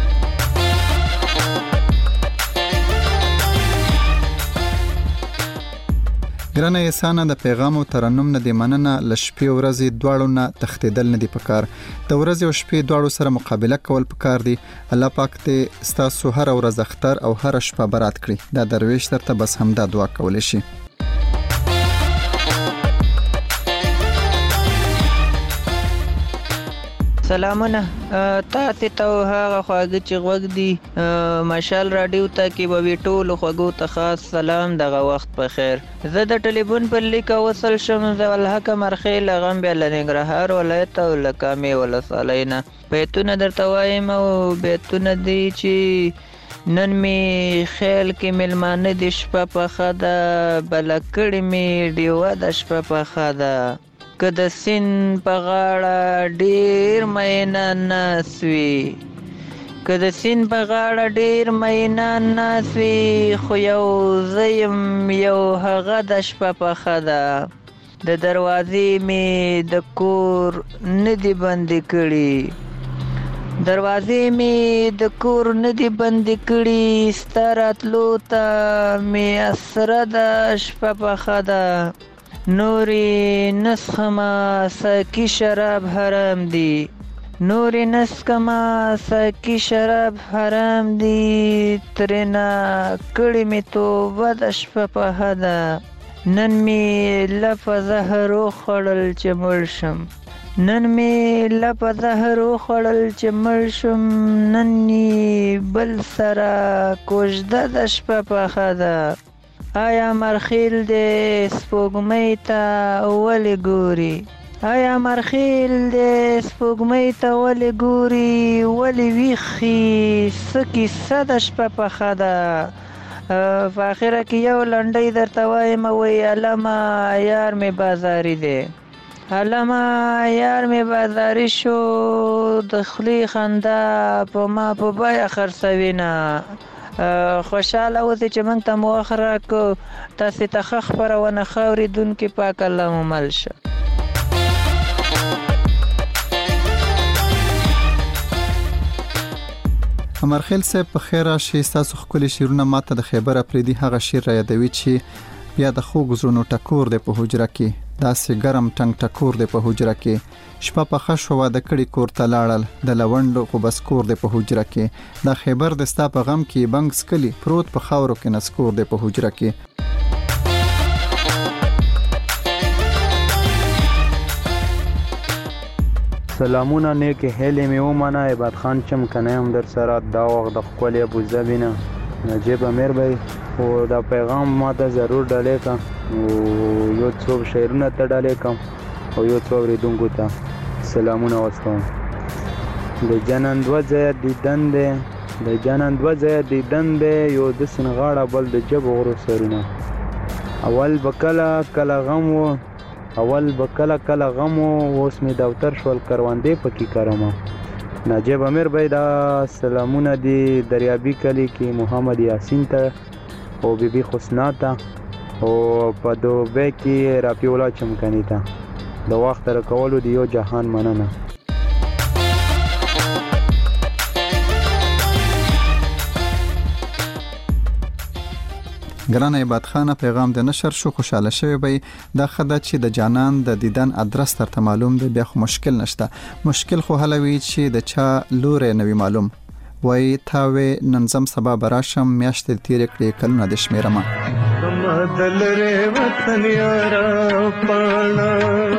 ګرانه احسانه د پیغام او ترنم نه دی مننه لشپې ورځې دواړو نه تختیدل نه دی پکار د ورځې او شپې دواړو سره مقابله کول پکار دی الله پاک دې ستاسو هر ورځ اختر او هر شپه برات کړي دا درویش درته بس همدا دعا کول شي سلامونه تاسو ته هغه خواږه چې غوږ دی مشال رادیو ته کې به ټول خواږو ته خاص سلام دغه وخت په خیر زه د ټلیفون په لیک وصل شم د الحق مرخیل غم به لنګرهار ولایت او لکامي ولسالینا بیتونه درته وایم او بیتونه دی چې نن می خیال کې ملمانه د شپه په خدا بلکړې می دیوه د شپه په خدا که د سین په غاړه ډیر مینا ناسوي که د سین په غاړه ډیر مینا ناسوي خو یو زیم یو هغه د شپه په خدا د دروازې می د کور ندی بندي کړي دروازې می د کور ندی بندي کړي ستراتلو ته می اسره د شپه په خدا نوری نسخما ساکی شراب حرام دی نوری نسخما ساکی شراب حرام دی ترنا کړي می توبه د شپه په حدا نن می لفظ هرو خړل چې مرشم نن می لفظ هرو خړل چې مرشم نن بل سرا کوژده د شپه په حدا آیا مرخیل دې سپوږمۍ ته ولې ګوري آیا مرخیل دې سپوږمۍ ته ولې ګوري ولې ویخي سکی صد شپه په خدا په اخره کې یو لنډۍ درته وایم وای علامه یار می بازاري دی علامه یار می بازاري شو د خلی خندا په ما په بیا خرڅوینه خوشاله اوسئ چې موږ ته مو وخت راکړو تاسې ته ښه خپرونه ښه اورېدونکي پاک الله مو مل شه امرخیل صاحب په خیر راشي ستاسو ښکلي شعرونه ماته د خیبر اپریدي هغه شعر را یادوي چې بیا د خوږ زړونو ټکور دی په حجره کې داسې ګرم ټنګ ټکور دی په حجره کې شپه په ښه شوه د کړي کور ته لاړل د لونډو خو بس کور دی په حجره کې دا خیبر د ستا په غم کې بنګ سکلي پروت په خاورو کې نسکور دی په حجره کې سلامونه نیکې هیلې مې ومنه عباد خان چمکنی هم در سره دا وخت د ښکلې ابوظبي نه نجیب امیر بھائی او دا پیغام ما ته ضرور ډالې کړه یو څو شعرونه ته ډالې کړم او یو څو اورېدونکو ته سلامونه وستوم د جنان دوه ځایه دیدن دی د جنان دوه ځایه دیدن دی یو د سین غاړه بل د جب غرو سرونه اول به کله غم و اول به کله غم و اوس مې دفتر شول کروندې پکې کرمه نجیب امیر بھائی دا سلامونه دی دریابی کلی کې محمد یاسین ته او بیبي حسنا ته او په دوبۍ کې رافیولا چمکنی ته د وخت راکولو دی یو جهان مننه ګران عبادت خان پیغام د نشر شو خوشاله شوی به د خدای چې د جانان د دیدن ادرس ترته معلوم دی بیا خو مشکل نشته مشکل خو حلوي چې د چا لورې نوی معلوم وای تاوي ننظم سبا براشم میاشت تیر کړي کلونه د شمیرما دل ره وطن یارا پانا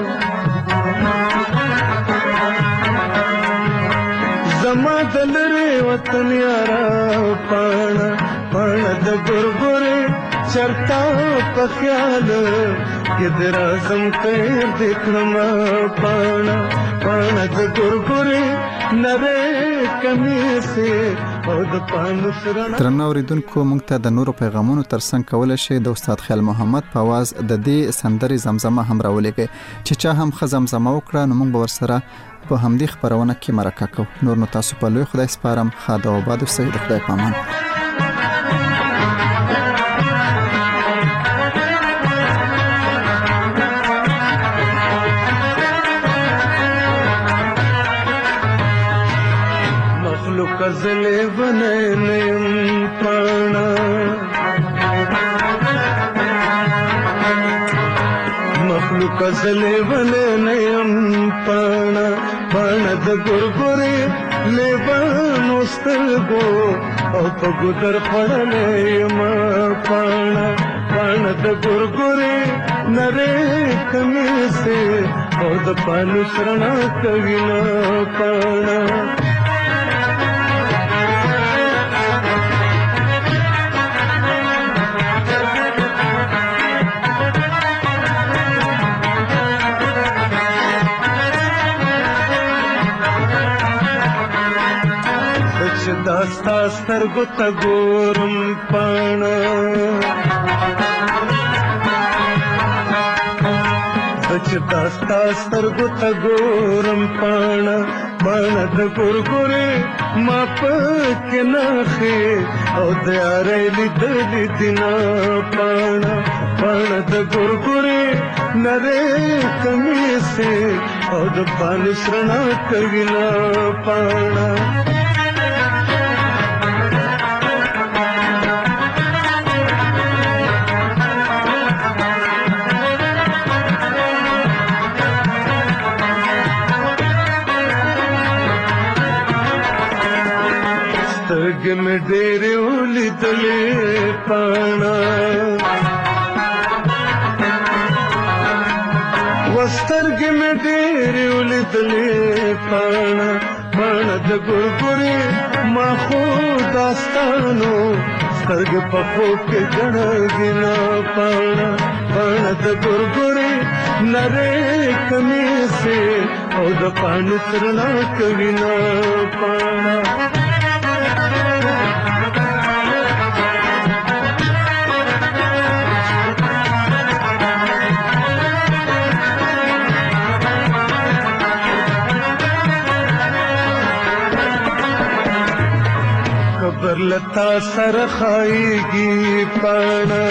زما دل ره وطن یارا پانا پانا د ګورګورې چرتا په خیال کې درازم خیر دکړم پانا پانا د ګورګورې نره کمی سي او د پانو سرنا ترنو اوریدونکو موږ ته د نورو پیغامونو ترڅنګ کول شي د استاد خیال محمد په आवाज د دې سندري زمزمه هم راولېږي چې چا هم خزمزمه وکړه نو موږ ورسره په همدې خبرونه کې مرکه کو نور نو تاسو په لوی خدای سپارم خاطر او باد سید خدای پامان کزلے بنے نیم پانا مخلوق کزلے بنے نیم پانا پانا د ګورګورې لیبان وسترګو او په ګودر پړلې ما پانا پانا د ګورګورې نره کمی سي او د پانو سرنا کوي نا پانا داستا سترګو ته ګورم پانا سچ داستا سترګو ته ګورم پانا پانا د ګورګورې ما پکې ناخې او د یارۍ لیدلې دینا پانا پانا د ګورګورې نرې کمیسې او د پانو سرنا کوي نا پانا سترګې مې ډېرې ولیدلې پانا سترګې مې ډېرې ولیدلې پانا پانا د ګورګورې ما خو داستانو سترګې په خوب کې ګڼلې نا پانا پانا د ګورګورې نرې کمیسې او د پانو سرنا کوي نا پانا لتا سر خایگی پانا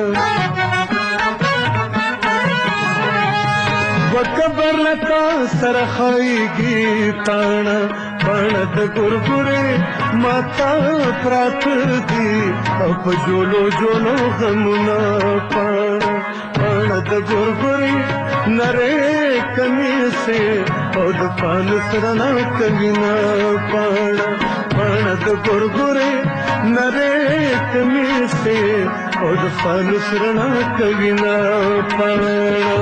وکبر لتا سر خایگی پانا پانا د ګورګورې ماتا پرات دی او په جولو جولو غمونه پانا پانا د ګورګورې نرې کمیسې او د پانو سرنا کوي نا پانا پانا د ګورګورې نرې کمیسې او د پانو سرنا کوي نا پانا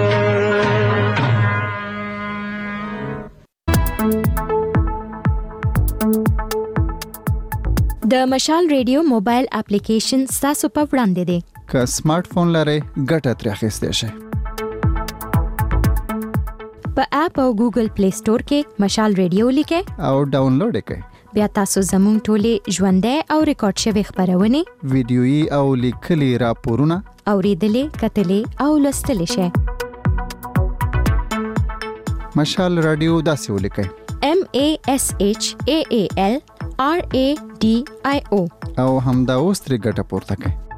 د مشال ریډیو موبایل اپلیکیشن تاسو په وړاندې دی که سمارټ فون لرئ ګټه ترې اخیستی شئ په اپ او ګوګل پلی سٹور کې مشال ریډیو لیکئ او ډاونلوډ یې کړئ بیا تاسو زموږ ټولې ژوندۍ او ریکارډ شوي خپرونې ویډیويي او لیکلي راپورونه اوریدلې کتلې او لوستلې شئ مشال رادیو داسې ولیکئ MASHAAL RADIO او همدا اوس ترې ګټه پورته کړئ